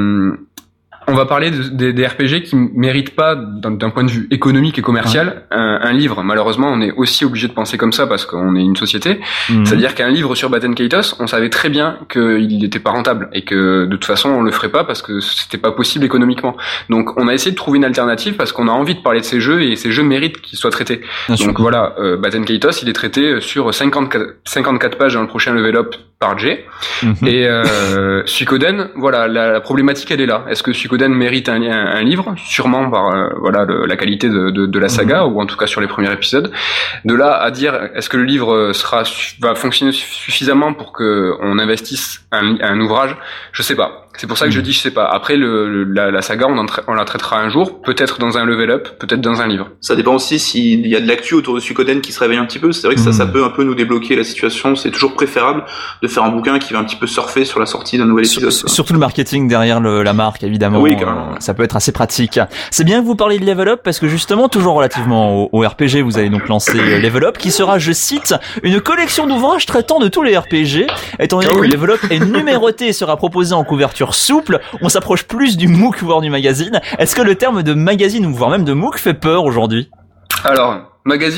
on va parler des RPG qui méritent pas, d'un point de vue économique et commercial, un livre. Malheureusement, on est aussi obligé de penser comme ça parce qu'on est une société. C'est-à-dire qu'un livre sur Baten Kaitos, on savait très bien qu'il n'était pas rentable et que de toute façon, on le ferait pas parce que c'était pas possible économiquement. Donc, on a essayé de trouver une alternative parce qu'on a envie de parler de ces jeux et ces jeux méritent qu'ils soient traités. Donc voilà, Baten Kaitos, il est traité sur 54 pages dans le prochain Level Up par Jay. Et Suikoden, voilà, la problématique elle est là. Est-ce que Suikoden mérite un livre, sûrement par la qualité de la saga, ou en tout cas sur les premiers épisodes. De là à dire est-ce que le livre va fonctionner suffisamment pour que on investisse un ouvrage, je sais pas. C'est pour ça que je dis je sais pas. Après la saga on la traitera un jour, peut-être dans un level up, peut-être dans un livre. Ça dépend aussi s'il y a de l'actu autour de Suikoden qui se réveille un petit peu. C'est vrai que ça peut un peu nous débloquer la situation. C'est toujours préférable de faire un bouquin qui va un petit peu surfer sur la sortie d'un nouvel épisode. Surtout le marketing derrière la marque évidemment. Oui, carrément. Ça peut être assez pratique. C'est bien que vous parliez de Level Up parce que justement toujours relativement au RPG, vous allez donc lancer Level Up qui sera, je cite, une collection d'ouvrages traitant de tous les RPG. Étant donné que Level Up est numéroté et sera proposé en couverture souple, on s'approche plus du MOOC voire du magazine. Est-ce que le terme de magazine ou voire même de MOOC fait peur aujourd'hui? Alors, magazine oui.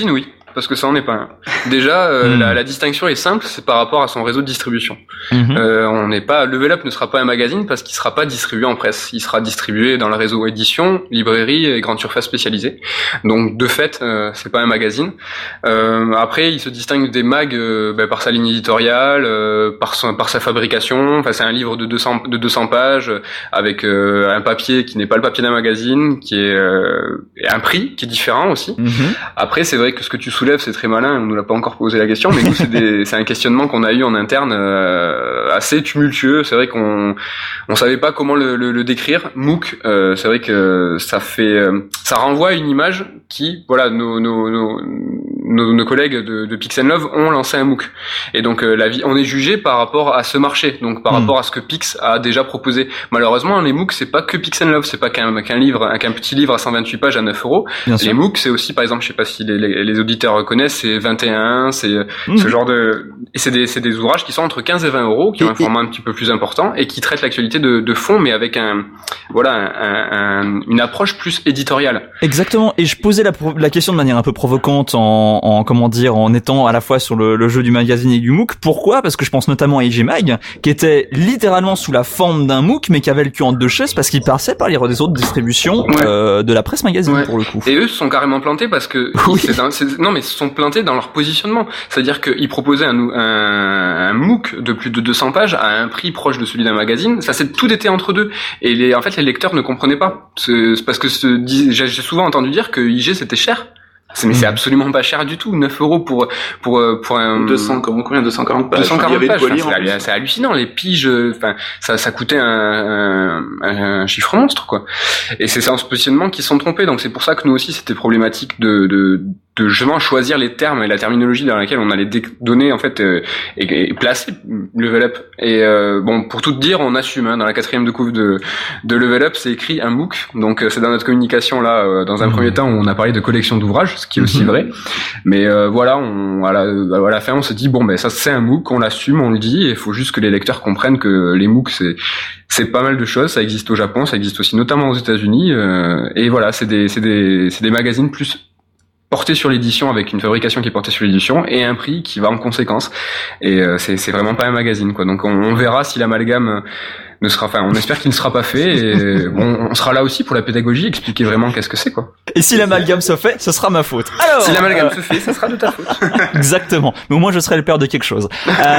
parce que ça en est pas un. Déjà, la distinction est simple, c'est par rapport à son réseau de distribution. Level Up ne sera pas un magazine parce qu'il sera pas distribué en presse. Il sera distribué dans le réseau édition, librairie et grande surface spécialisée. Donc, de fait, c'est pas un magazine. Après, il se distingue des mags par sa ligne éditoriale, par sa fabrication. Enfin, c'est un livre de 200 pages avec un papier qui n'est pas le papier d'un magazine, qui est un prix qui est différent aussi. Après, c'est vrai que ce que tu soulèves, c'est très malin. On nous l'a pas encore posé la question, mais nous, c'est un questionnement qu'on a eu en interne assez tumultueux. C'est vrai qu'on savait pas comment le décrire. MOOC, c'est vrai que ça renvoie à une image qui, voilà, nos collègues de Pix & Love ont lancé un MOOC. Et donc on est jugé par rapport à ce marché, donc par rapport à ce que Pix a déjà proposé. Malheureusement, les MOOC, c'est pas que Pix & Love, c'est pas qu'un petit livre à 128 pages à 9 €. Les MOOC, c'est aussi, par exemple, je sais pas si les auditeurs reconnaissent, c'est 21, c'est ce genre de, et c'est des ouvrages qui sont entre 15 et 20 €, qui ont un format un petit peu plus important et qui traitent l'actualité de fond, mais avec une approche plus éditoriale. Exactement. Et je posais la question de manière un peu provocante en étant à la fois sur le jeu du magazine et du MOOC. Pourquoi? Parce que je pense notamment à IG Mag, qui était littéralement sous la forme d'un MOOC, mais qui avait le cul entre deux chaises parce qu'il passait par les réseaux de distribution de la presse magazine, pour le coup. Et eux se sont carrément plantés parce que mais ils se sont plantés dans leur positionnement. C'est-à-dire qu'ils proposaient un MOOC de plus de 200 pages à un prix proche de celui d'un magazine. Ça, tout était entre deux. Et les lecteurs ne comprenaient pas. C'est parce que j'ai souvent entendu dire que IG c'était cher. Mais c'est absolument pas cher du tout. 9 € pour un 240 pages. 240 pages. C'est hallucinant. Les piges, ça coûtait un chiffre monstre, quoi. Et c'est en ce positionnement qu'ils se sont trompés. Donc c'est pour ça que nous aussi c'était problématique de justement choisir les termes et la terminologie dans laquelle on allait donner en fait et placer Level Up. Et pour tout te dire, on assume dans la 4e de couve de Level Up, c'est écrit un MOOC. Donc c'est dans notre communication là, dans un premier temps, où on a parlé de collection d'ouvrages, ce qui est aussi vrai. Mais à la fin, on se dit ça c'est un MOOC, on l'assume, on le dit. Et il faut juste que les lecteurs comprennent que les MOOC c'est pas mal de choses. Ça existe au Japon, ça existe aussi notamment aux États-Unis. Et voilà, c'est des magazines plus porté sur l'édition, avec une fabrication qui est portée sur l'édition et un prix qui va en conséquence. Et c'est vraiment pas un magazine, quoi. Donc on verra si l'amalgame on espère qu'il ne sera pas fait. Et on sera là aussi pour la pédagogie, expliquer vraiment qu'est-ce que c'est, quoi. Et si l'amalgame se fait, ce sera ma faute. Alors, si l'amalgame se fait, ça sera de ta faute. Exactement. Mais au moins, je serai le père de quelque chose.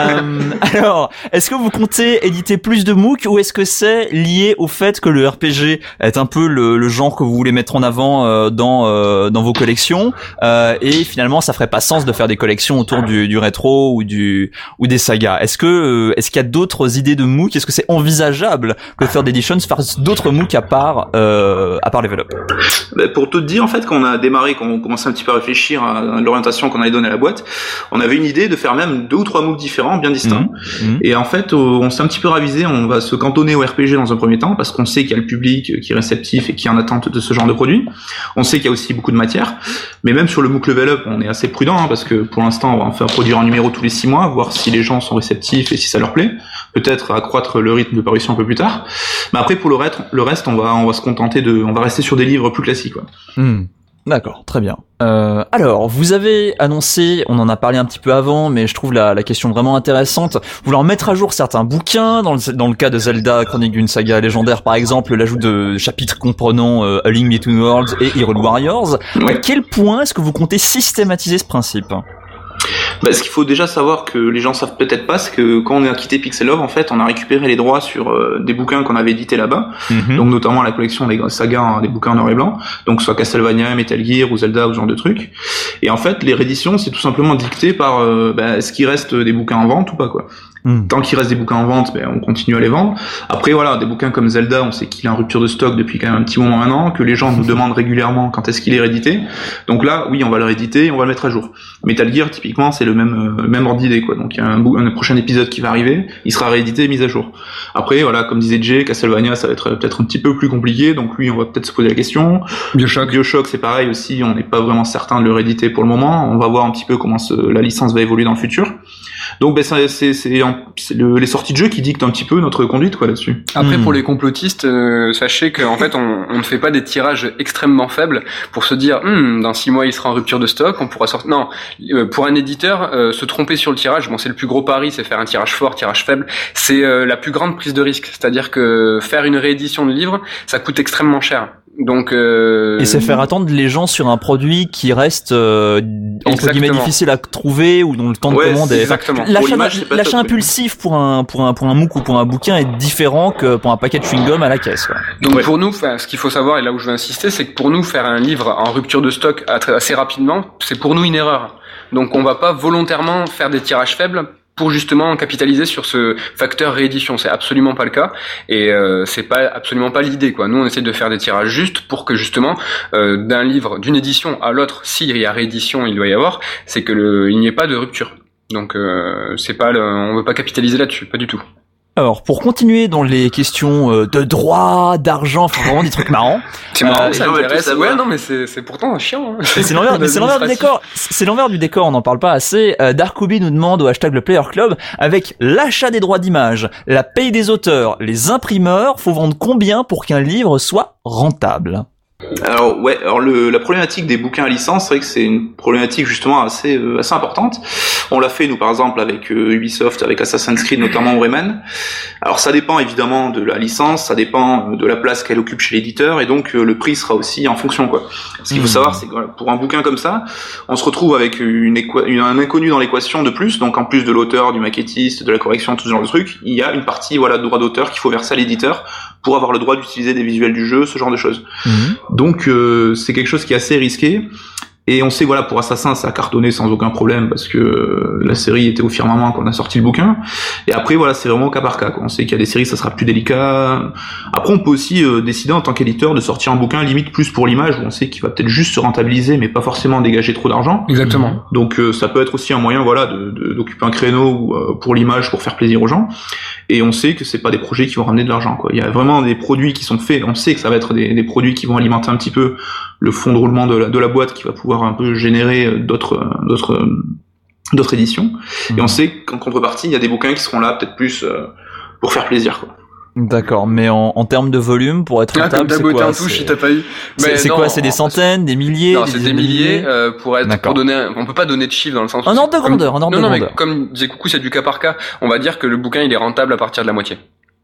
Alors, est-ce que vous comptez éditer plus de MOOC, ou est-ce que c'est lié au fait que le RPG est un peu le genre que vous voulez mettre en avant dans vos collections, et finalement, ça ferait pas sens de faire des collections autour du rétro ou des sagas? Est-ce qu'il y a d'autres idées de MOOC? Est-ce que c'est envisageable que Third Editions fasse d'autres MOOC à part Level Up? Pour tout te dire, en fait, quand on a démarré, quand on commençait un petit peu à réfléchir à l'orientation qu'on allait donner à la boîte, on avait une idée de faire même 2 ou 3 MOOC différents, bien distincts. Et en fait, on s'est un petit peu ravisé, on va se cantonner au RPG dans un premier temps, parce qu'on sait qu'il y a le public qui est réceptif et qui est en attente de ce genre de produit. On sait qu'il y a aussi beaucoup de matière. Mais même sur le MOOC Level Up, on est assez prudent, parce que pour l'instant, on va en faire produire un numéro tous les 6 mois, voir si les gens sont réceptifs et si ça leur plaît. Peut-être accroître le rythme de parution un peu plus tard. Mais après, pour le reste, on va se contenter on va rester sur des livres plus classiques, quoi. D'accord, très bien. Alors, vous avez annoncé, on en a parlé un petit peu avant, mais je trouve la question vraiment intéressante, vouloir mettre à jour certains bouquins, dans le cas de Zelda, Chronique d'une saga légendaire par exemple, l'ajout de chapitres comprenant A Link Between Worlds et Hyrule Warriors. À quel point est-ce que vous comptez systématiser ce principe? Ce qu'il faut déjà savoir, que les gens savent peut-être pas, c'est que quand on a quitté Pix & Love, en fait, on a récupéré les droits sur des bouquins qu'on avait édités là-bas, donc notamment la collection des sagas, des bouquins en noir et blanc, donc soit Castlevania, Metal Gear ou Zelda ou ce genre de trucs. Et en fait, les rééditions, c'est tout simplement dicté par est-ce qu'il reste des bouquins en vente ou pas, quoi. Tant qu'il reste des bouquins en vente, on continue à les vendre. Après, voilà, des bouquins comme Zelda, on sait qu'il est en rupture de stock depuis quand même un petit moment maintenant, que les gens nous demandent régulièrement quand est-ce qu'il est réédité. Donc là, oui, on va le rééditer et on va le mettre à jour. Metal Gear, typiquement, c'est le même ordre d'idée, quoi. Donc il y a un prochain épisode qui va arriver, il sera réédité et mis à jour. Après, voilà, comme disait Jay, Castlevania, ça va être peut-être un petit peu plus compliqué, donc lui, on va peut-être se poser la question. Bioshock, c'est pareil aussi, on n'est pas vraiment certain de le rééditer pour le moment. On va voir un petit peu comment la licence va évoluer dans le futur. Donc c'est les sorties de jeu qui dictent un petit peu notre conduite quoi là-dessus. Après pour les complotistes, sachez qu'en fait on ne fait pas des tirages extrêmement faibles pour se dire dans 6 mois il sera en rupture de stock, on pourra sortir. Non, pour un éditeur se tromper sur le tirage, bon c'est le plus gros pari, c'est faire un tirage fort, tirage faible, c'est la plus grande prise de risque, c'est-à-dire que faire une réédition de livre, ça coûte extrêmement cher. Donc et c'est faire attendre les gens sur un produit qui reste entre guillemets difficile à trouver ou dont le temps de commande est exactement. L'achat impulsif pour un MOOC ou pour un bouquin est différent que pour un paquet de chewing-gum à la caisse quoi. Donc pour nous, ce qu'il faut savoir et là où je veux insister, c'est que pour nous faire un livre en rupture de stock assez rapidement, c'est pour nous une erreur. Donc on va pas volontairement faire des tirages faibles pour justement capitaliser sur ce facteur réédition, c'est absolument pas le cas et c'est pas absolument pas l'idée quoi. Nous on essaie de faire des tirages justes pour que justement d'un livre, d'une édition à l'autre, s'il y a réédition, il doit y avoir, c'est que il n'y ait pas de rupture. Donc c'est pas on veut pas capitaliser là-dessus, pas du tout. Alors, pour continuer dans les questions de droit, d'argent, enfin vraiment des trucs marrants. C'est marrant, ça intéresse. Ouais, non, mais c'est pourtant chiant. Hein. C'est l'envers du décor. C'est l'envers du décor, on n'en parle pas assez. Darkoubi nous demande au hashtag le Player Club, avec l'achat des droits d'image, la paye des auteurs, les imprimeurs, faut vendre combien pour qu'un livre soit rentable? Alors la problématique des bouquins à licence, c'est vrai que c'est une problématique justement assez importante. On l'a fait nous par exemple avec Ubisoft, avec Assassin's Creed notamment ou Rayman. Alors ça dépend évidemment de la licence, ça dépend de la place qu'elle occupe chez l'éditeur et donc le prix sera aussi en fonction quoi. Ce qu'il faut savoir c'est que voilà, pour un bouquin comme ça, on se retrouve avec un inconnu dans l'équation de plus. Donc en plus de l'auteur, du maquettiste, de la correction, tout ce genre de trucs, il y a une partie de droit d'auteur qu'il faut verser à l'éditeur pour avoir le droit d'utiliser des visuels du jeu, ce genre de choses. Donc c'est quelque chose qui est assez risqué. Et on sait pour Assassin ça a cartonné sans aucun problème parce que la série était au firmament quand on a sorti le bouquin. Et après c'est vraiment au cas par cas quoi. On sait qu'il y a des séries ça sera plus délicat. Après on peut aussi décider en tant qu'éditeur de sortir un bouquin limite plus pour l'image où on sait qu'il va peut-être juste se rentabiliser mais pas forcément dégager trop d'argent. Exactement. Donc ça peut être aussi un moyen d'occuper un créneau pour l'image pour faire plaisir aux gens. Et on sait que c'est pas des projets qui vont ramener de l'argent quoi. Il y a vraiment des produits qui sont faits, on sait que ça va être des produits qui vont alimenter un petit peu le fond de roulement de la boîte qui va pouvoir un peu générer d'autres éditions. Et on sait qu'en contrepartie, il y a des bouquins qui seront là peut-être plus pour faire plaisir quoi. D'accord, mais en termes de volume, pour être rentable, c'est quoi? Si t'as pas eu. C'est quoi? C'est des centaines, des milliers? Non, c'est des milliers. Pour donner, on peut pas donner de chiffres dans le sens. Un ordre de grandeur, mais comme disait Coucou, c'est du cas par cas. On va dire que le bouquin il est rentable à partir de la moitié.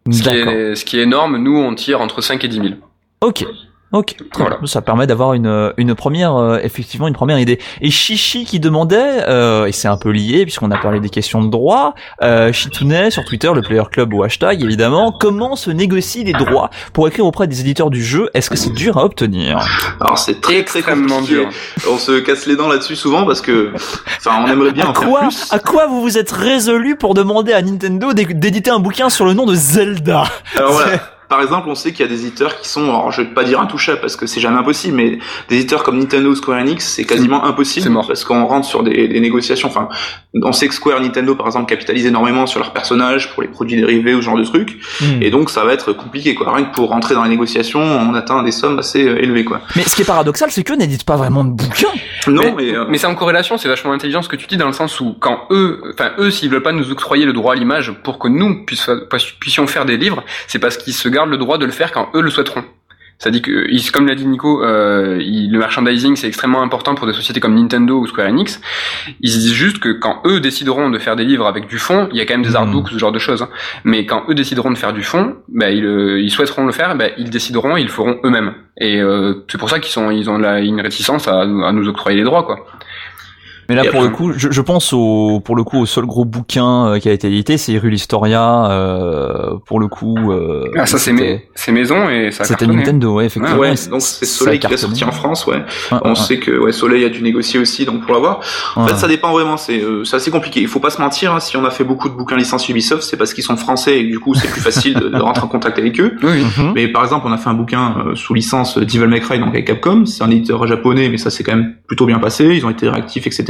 Ce qui est énorme. Nous, on tire entre 5 et 10 000. Ok, voilà. Ça permet d'avoir une première effectivement une première idée. Et Chichi qui demandait et c'est un peu lié puisqu'on a parlé des questions de droit, Chitounet sur Twitter, le Player Club ou hashtag évidemment, comment se négocient les droits pour écrire auprès des éditeurs du jeu? Est-ce que c'est dur à obtenir? Alors c'est très extrêmement dur. On se casse les dents là-dessus souvent parce que on aimerait bien en faire plus. À quoi vous vous êtes résolu pour demander à Nintendo d'éditer un bouquin sur le nom de Zelda? Alors voilà. Par exemple, on sait qu'il y a des éditeurs qui sont, alors je vais pas dire intouchables parce que c'est jamais impossible, mais des éditeurs comme Nintendo ou Square Enix, c'est quasiment impossible. C'est mort. Parce qu'on rentre sur des négociations. Enfin, on sait que Square, Nintendo, par exemple, capitalisent énormément sur leurs personnages pour les produits dérivés ou ce genre de trucs. Et donc, ça va être compliqué, quoi. Rien que pour rentrer dans les négociations, on atteint des sommes assez élevées, quoi. Mais ce qui est paradoxal, c'est qu'eux n'éditent pas vraiment de bouquins. Non, mais c'est en corrélation, c'est vachement intelligent ce que tu dis dans le sens où quand eux, s'ils veulent pas nous octroyer le droit à l'image pour que nous puissions faire des livres, c'est parce qu'ils se gardent le droit de le faire quand eux le souhaiteront. C'est-à-dire que, comme l'a dit Nico, le merchandising c'est extrêmement important pour des sociétés comme Nintendo ou Square Enix. Ils se disent juste que quand eux décideront de faire des livres avec du fond, il y a quand même des artbooks, ce genre de choses. Hein. Mais quand eux décideront de faire du fond, ils souhaiteront le faire, ils décideront, ils le feront eux-mêmes. Et c'est pour ça qu'ils ont une réticence à nous octroyer les droits, quoi. Mais là, pour le coup, je pense au seul gros bouquin qui a été édité, c'est Hyrule Historia, pour le coup, ça c'est maison et ça a c'était cartonné. Nintendo, ouais, effectivement. Ouais, donc c'est Soleil qui est sorti en France, ouais. On sait que, Soleil a dû négocier aussi, donc pour l'avoir. En fait, ça dépend vraiment, c'est assez compliqué. Il faut pas se mentir, hein, si on a fait beaucoup de bouquins licenciés Ubisoft, c'est parce qu'ils sont français et que, du coup, c'est plus facile de rentrer en contact avec eux. Oui. Mais par exemple, on a fait un bouquin sous licence Devil May Cry, donc avec Capcom. C'est un éditeur japonais, mais ça s'est quand même plutôt bien passé. Ils ont été réactifs, etc.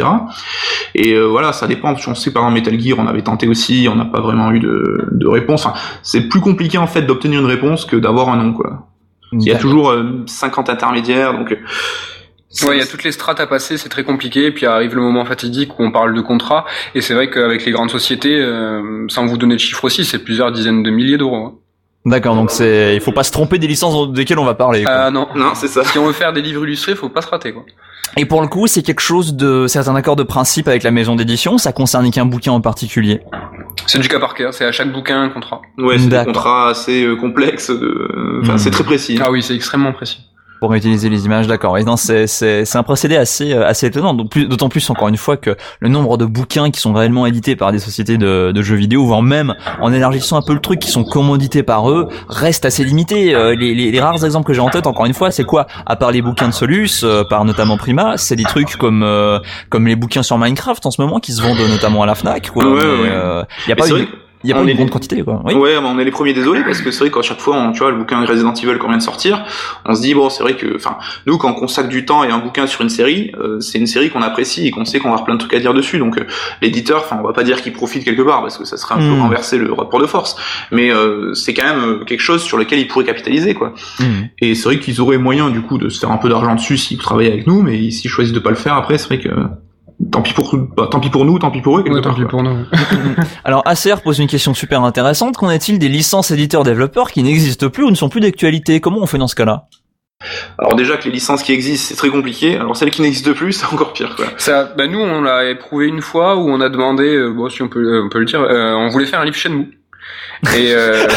Et voilà, ça dépend. On sait par exemple Metal Gear, on avait tenté aussi, on n'a pas vraiment eu de réponse. Enfin, c'est plus compliqué en fait d'obtenir une réponse que d'avoir un nom, quoi. Il y a toujours 50 intermédiaires, donc Ouais, il y a toutes les strates à passer, c'est très compliqué, puis arrive le moment fatidique où on parle de contrat, et c'est vrai qu'avec les grandes sociétés, sans vous donner le chiffre aussi, c'est plusieurs dizaines de milliers d'euros. Hein. D'accord, donc il faut pas se tromper des licences desquelles on va parler. Quoi. Non, c'est ça. Si on veut faire des livres illustrés, faut pas se rater, quoi. Et pour le coup, c'est un accord de principe avec la maison d'édition, ça concerne qu'un bouquin en particulier? C'est du cas par cas, c'est à chaque bouquin un contrat. Ouais, c'est des contrats assez complexes, c'est très précis. Ah oui, c'est extrêmement précis. Pour utiliser les images, d'accord. Et non, c'est un procédé assez étonnant. D'autant plus encore une fois que le nombre de bouquins qui sont réellement édités par des sociétés de jeux vidéo, voire même en élargissant un peu le truc, qui sont commandités par eux, reste assez limité. Les rares exemples que j'ai en tête, encore une fois, c'est quoi? À part les bouquins de Solus, par notamment Prima, c'est des trucs comme les bouquins sur Minecraft en ce moment qui se vendent notamment à la Fnac. Quoi. Y a pas il y a pas une grande quantité, quoi. Oui. Ouais, mais on est les premiers désolés, parce que c'est vrai qu'à chaque fois, tu vois, le bouquin Resident Evil qu'on vient de sortir, on se dit, bon, c'est vrai que, nous, quand on consacre du temps et un bouquin sur une série, c'est une série qu'on apprécie et qu'on sait qu'on va avoir plein de trucs à dire dessus. Donc, l'éditeur, on va pas dire qu'il profite quelque part, parce que ça serait un peu renverser le rapport de force. Mais, c'est quand même quelque chose sur lequel ils pourraient capitaliser, quoi. Et c'est vrai qu'ils auraient moyen, du coup, de se faire un peu d'argent dessus s'ils travaillaient avec nous, mais s'ils choisissent de pas le faire après, c'est vrai que, tant pis pour nous, tant pis pour eux. Tant pis pour nous. Alors ACR pose une question super intéressante. Qu'en est-il des licences éditeurs-développeurs qui n'existent plus ou ne sont plus d'actualité? Comment on fait dans ce cas-là? Alors déjà que les licences qui existent, c'est très compliqué. Alors celles qui n'existent plus, c'est encore pire, quoi. Ça, nous on l'a éprouvé une fois où on a demandé, si on peut le dire, on voulait faire un livre Shenmue. Et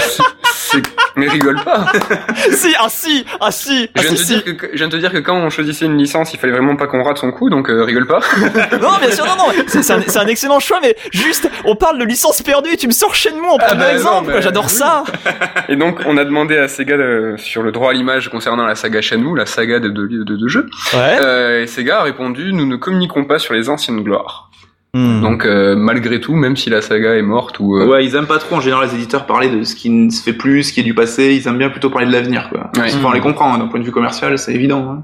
mais rigole pas. Si. Je viens de te dire que quand on choisissait une licence, il fallait vraiment pas qu'on rate son coup, donc rigole pas. Non, bien sûr, non. C'est un excellent choix, mais juste, on parle de licence perdue, tu me sors Shenmue en premier exemple, quoi, j'adore ça. Et donc, on a demandé à Sega sur le droit à l'image concernant la saga Shenmue, la saga de jeux. Ouais. Et Sega a répondu, nous ne communiquons pas sur les anciennes gloires. Donc malgré tout, même si la saga est morte ou ouais, ils aiment pas trop en général les éditeurs parler de ce qui ne se fait plus, ce qui est du passé. Ils aiment bien plutôt parler de l'avenir, quoi. Ouais. On les comprend d'un point de vue commercial, c'est évident.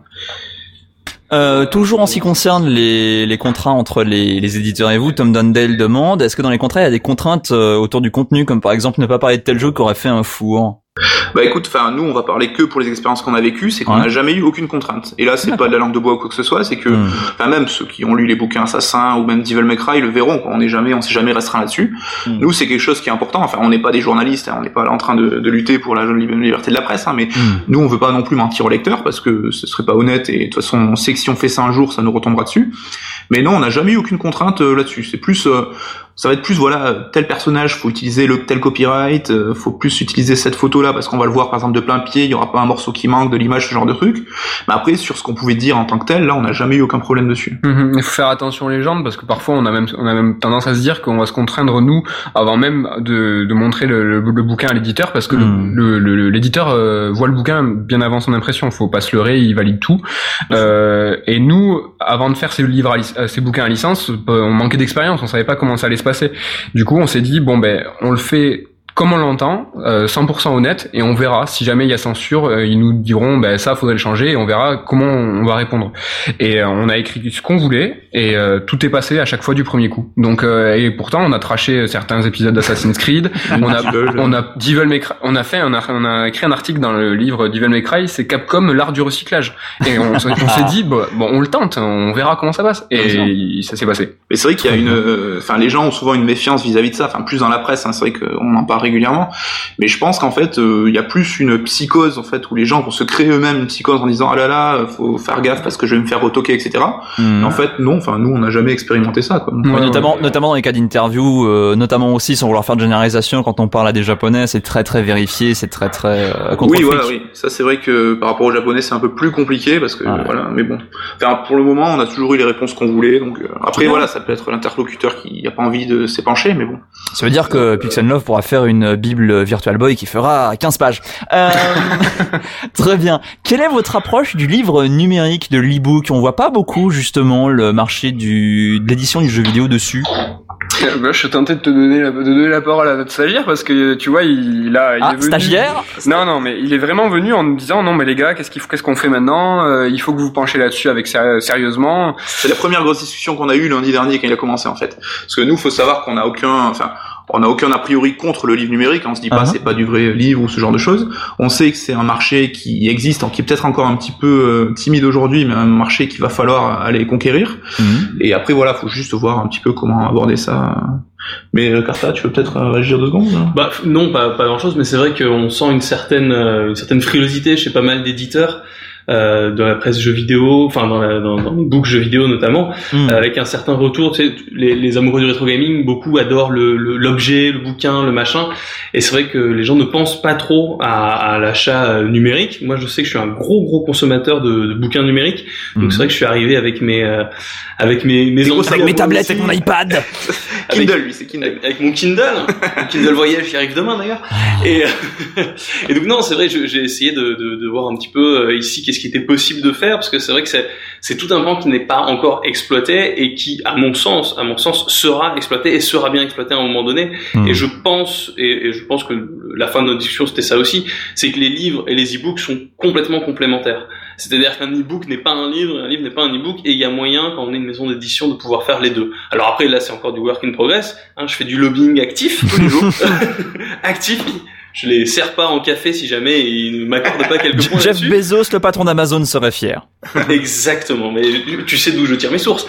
Toujours en ce qui concerne les contrats entre les éditeurs et vous, Tom Dundale demande, est-ce que dans les contrats il y a des contraintes autour du contenu, comme par exemple ne pas parler de tel jeu qu'aurait fait un four? Bah écoute, nous on va parler que pour les expériences qu'on a vécues, c'est qu'on n'a jamais eu aucune contrainte. Et là c'est pas de la langue de bois ou quoi que ce soit, c'est que même ceux qui ont lu les bouquins Assassin ou même Devil May Cry le verront, quoi. On s'est jamais restreint là-dessus. Nous c'est quelque chose qui est important. On n'est pas des journalistes, on n'est pas là en train de lutter pour la liberté de la presse, mais nous on veut pas non plus mentir au lecteur parce que ce serait pas honnête et de toute façon on sait que si on fait ça un jour ça nous retombera dessus. Mais non, on n'a jamais eu aucune contrainte là-dessus. C'est plus ça va être plus tel personnage faut utiliser tel copyright, faut plus utiliser cette photo là parce qu'on va le voir par exemple de plein pied, il y aura pas un morceau qui manque de l'image, ce genre de truc. Mais après sur ce qu'on pouvait dire en tant que tel, là on n'a jamais eu aucun problème dessus. Il faut faire attention aux légendes parce que parfois on a même tendance à se dire qu'on va se contraindre nous avant même de montrer le bouquin à l'éditeur parce que l'éditeur voit le bouquin bien avant son impression, faut pas se leurrer, il valide tout. Et nous avant de faire ces bouquins à licence, on manquait d'expérience, on savait pas comment ça allait se passer. Du coup, on s'est dit on le fait comme on l'entend, 100% honnête, et on verra si jamais il y a censure, ils nous diront ça faudrait le changer et on verra comment on va répondre. Et on a écrit ce qu'on voulait et tout est passé à chaque fois du premier coup. Donc et pourtant on a traché certains épisodes d'Assassin's Creed, on a écrit un article dans le livre Devil May Cry, c'est Capcom l'art du recyclage. Et on s'est dit on le tente, on verra comment ça passe. Et ça s'est passé. Mais c'est vrai qu'il y a les gens ont souvent une méfiance vis-à-vis de ça, plus dans la presse, c'est vrai qu'on en parle régulièrement, mais je pense qu'en fait il y a plus une psychose en fait où les gens vont se créer eux-mêmes une psychose en disant faut faire gaffe parce que je vais me faire retoquer, etc. En fait non, nous on n'a jamais expérimenté ça, quoi. Notamment dans les cas d'interview, notamment aussi sans vouloir faire de généralisation, quand on parle à des japonais c'est très très vérifié, c'est très très oui, ça c'est vrai que par rapport aux japonais c'est un peu plus compliqué parce que mais bon, pour le moment on a toujours eu les réponses qu'on voulait, donc après ça peut être l'interlocuteur qui n'a pas envie de s'épancher, mais bon, ça veut dire que Pixel Love pourra faire une Bible Virtual Boy qui fera 15 pages. Très bien. Quelle est votre approche du livre numérique, de l'e-book? On voit pas beaucoup, justement, le marché de l'édition du jeu vidéo dessus. Je suis tenté de donner la parole à notre stagiaire parce que tu vois il est venu. Stagiaire? Non mais il est vraiment venu en me disant non mais les gars qu'est-ce qu'on fait maintenant, il faut que vous vous penchez là-dessus avec sérieusement. C'est la première grosse discussion qu'on a eue lundi dernier quand il a commencé en fait. Parce que nous faut savoir qu'on a On n'a aucun a priori contre le livre numérique, on se dit pas c'est pas du vrai livre ou ce genre de choses. On sait que c'est un marché qui existe, qui est peut-être encore un petit peu timide aujourd'hui, mais un marché qu'il va falloir aller conquérir. Et après voilà, faut juste voir un petit peu comment aborder ça. Mais Carta, tu veux peut-être réagir 2 secondes là? Bah non, pas grand-chose, mais c'est vrai qu'on sent une certaine frilosité chez pas mal d'éditeurs. Dans la presse jeux vidéo, enfin dans les books jeux vidéo notamment, avec un certain retour. Tu sais, les amoureux du rétro gaming, beaucoup adorent l'objet, le bouquin, le machin, et c'est vrai que les gens ne pensent pas trop à l'achat numérique. Moi, je sais que je suis un gros consommateur de bouquins numériques, donc c'est vrai que je suis arrivé avec mes avec mes tablettes, avec mon iPad. Kindle, lui, c'est Kindle. Avec mon Kindle, mon Kindle Voyage qui arrive demain d'ailleurs. Et donc non, c'est vrai, j'ai essayé de voir un petit peu ici qu'est-ce qui était possible de faire, parce que c'est vrai que c'est tout un pan qui n'est pas encore exploité et qui, à mon sens, sera exploité et sera bien exploité à un moment donné. Et je pense que la fin de notre discussion c'était ça aussi, c'est que les livres et les e-books sont complètement complémentaires. C'est-à-dire qu'un e-book n'est pas un livre n'est pas un e-book, et il y a moyen, quand on est une maison d'édition, de pouvoir faire les deux. Alors après, là, c'est encore du work in progress, je fais du lobbying actif tous les jours. Actif. Je les sers pas en café si jamais ils ne m'accordent pas quelques points Jeff là-dessus. Bezos, le patron d'Amazon, serait fier. Exactement, mais tu sais d'où je tire mes sources.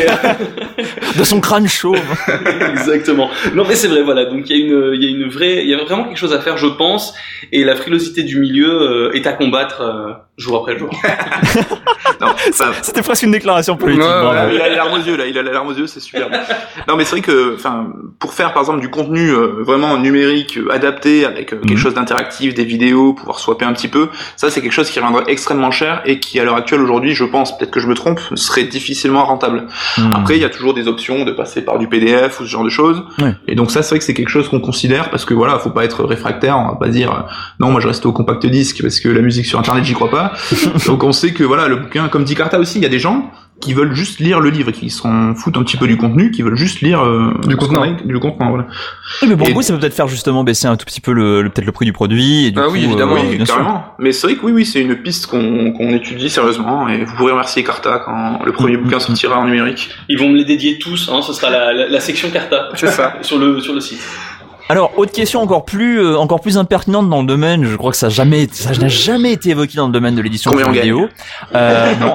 De son crâne chauve. Exactement. Non mais c'est vrai, voilà. Donc il y a vraiment quelque chose à faire, je pense, et la frilosité du milieu est à combattre jour après jour. Non, c'était presque une déclaration politique. Ouais, il a les larmes aux yeux là, il a les larmes aux yeux, c'est superbe. Non mais c'est vrai que, pour faire par exemple du contenu vraiment numérique adapté avec quelque chose d'interactif, des vidéos, pouvoir swapper un petit peu, ça c'est quelque chose qui reviendrait extrêmement cher et qui à l'heure actuelle aujourd'hui, je pense, peut-être que je me trompe, serait difficilement rentable. Après il y a toujours des options de passer par du PDF ou ce genre de choses. Et donc ça c'est vrai que c'est quelque chose qu'on considère, parce que voilà, faut pas être réfractaire, on va pas dire non moi je reste au compact disque parce que la musique sur internet j'y crois pas. Donc on sait que voilà, le bouquin, comme dit Carta aussi, il y a des gens qui veulent juste lire le livre, qui s'en foutent un petit peu du contenu, qui veulent juste lire du contenant, voilà. Oui, mais pour vous, ça peut peut-être faire justement baisser un tout petit peu peut-être le prix du produit. Et du coup, oui, évidemment, oui, carrément. Mais c'est vrai que oui, c'est une piste qu'on étudie sérieusement, et vous pourrez remercier Carta quand le premier bouquin sortira en numérique. Ils vont me les dédier tous, ce sera la section Carta. C'est ça. sur le site. Alors, autre question encore plus impertinente dans le domaine, je crois que ça n'a jamais été évoqué dans le domaine de l'édition de vidéo. Non.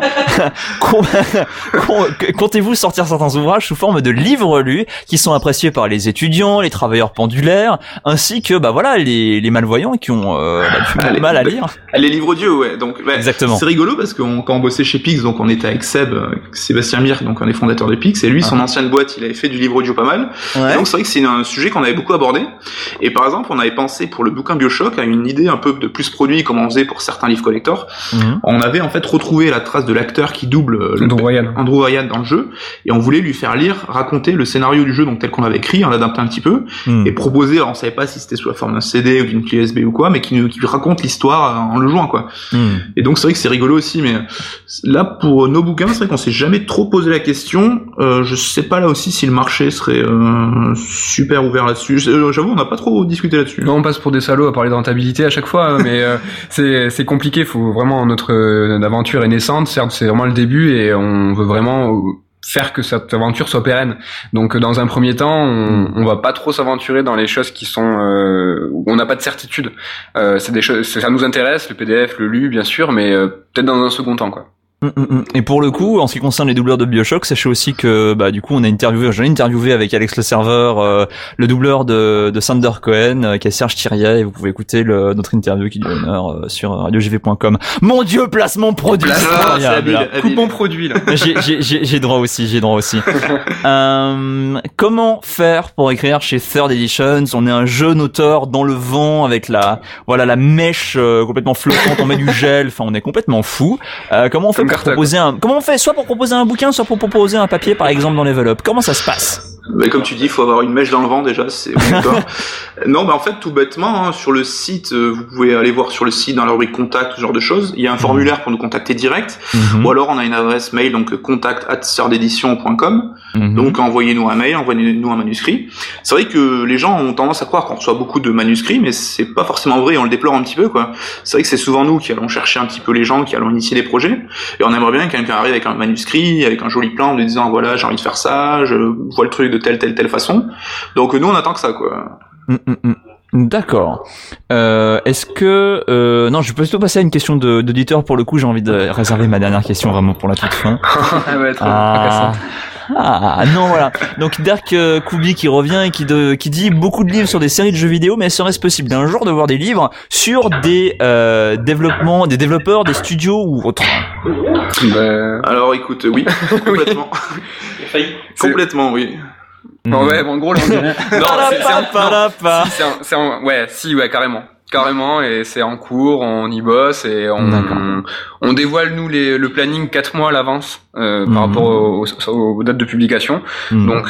Comptez-vous sortir certains ouvrages sous forme de livres lus qui sont appréciés par les étudiants, les travailleurs pendulaires, ainsi que les malvoyants qui ont du mal à lire. Les livres audio, ouais. Donc exactement. C'est rigolo parce que quand on bossait chez Pix, donc on était avec Sébastien Mir, donc un des fondateurs de Pix, et lui son ancienne boîte, il avait fait du livre audio pas mal. Ouais. Et donc c'est vrai que c'est un sujet qu'on avait beaucoup abordé. Et par exemple, on avait pensé pour le bouquin BioShock à une idée un peu de plus produit, comme on faisait pour certains livres collector. On avait en fait retrouvé la trace de l'acteur qui double Andrew Ryan dans le jeu, et on voulait lui faire raconter le scénario du jeu, donc tel qu'on l'avait écrit, on l'adaptait un petit peu, et proposer, alors on savait pas si c'était sous la forme d'un CD ou d'une clé USB ou quoi, mais qui lui raconte l'histoire en le jouant, quoi. Et donc c'est vrai que c'est rigolo aussi, mais là pour nos bouquins, c'est vrai qu'on s'est jamais trop posé la question. Je sais pas là aussi si le marché serait super ouvert là-dessus. J'avoue, on n'a pas trop discuté là-dessus. Non, on passe pour des salauds à parler de rentabilité à chaque fois, mais c'est compliqué. Faut vraiment, notre aventure est naissante. Certes, c'est vraiment le début et on veut vraiment faire que cette aventure soit pérenne. Donc dans un premier temps, on va pas trop s'aventurer dans les choses qui sont où on n'a pas de certitude. C'est des choses, ça nous intéresse, le PDF, le lu bien sûr, mais peut-être dans un second temps, quoi. Et pour le coup, en ce qui concerne les doubleurs de BioShock, sachez aussi que du coup j'en ai interviewé avec Alex le serveur le doubleur de Sander Cohen, qui est Serge Thiriet, et vous pouvez écouter notre interview qui lui honneur sur radiojv.com. Mon Dieu, placement produit. Coupe mon produit là. J'ai droit aussi. Comment faire pour écrire chez Third Editions? On est un jeune auteur dans le vent avec la mèche complètement flottante, on met du gel, enfin on est complètement fou. Comment on fait comment on fait soit pour proposer un bouquin, soit pour proposer un papier par exemple dans Level Up? Comment ça se passe? Comme tu dis, il faut avoir une mèche dans le vent déjà, c'est d'accord. Non, en fait, tout bêtement, sur le site, vous pouvez aller voir sur le site dans la rubrique contact, ce genre de choses. Il y a un formulaire pour nous contacter direct, ou alors on a une adresse mail, donc contact@thirdedition.com. Donc envoyez-nous un mail, envoyez-nous un manuscrit. C'est vrai que les gens ont tendance à croire qu'on reçoit beaucoup de manuscrits, mais c'est pas forcément vrai, on le déplore un petit peu, quoi. C'est vrai que c'est souvent nous qui allons chercher un petit peu les gens, qui allons initier des projets, et on aimerait bien que quelqu'un arrive avec un manuscrit, avec un joli plan, en lui disant voilà, j'ai envie de faire ça, je vois le truc de telle façon. Donc nous on attend que ça quoi. D'accord. Est-ce que non, je peux plutôt passer à une question d'auditeur pour le coup. J'ai envie de réserver ma dernière question vraiment pour la toute fin. Non, voilà. Donc Dark Kubi qui revient et qui dit beaucoup de livres sur des séries de jeux vidéo, mais serait-ce possible d'un jour de voir des livres sur des développeurs, des studios ou autres? Alors écoute, oui, complètement. Complètement, oui. Ouais, bon, en gros, là, on dirait... carrément, et c'est en cours, on y bosse et on dévoile nous le planning 4 mois à l'avance par rapport aux dates de publication. Donc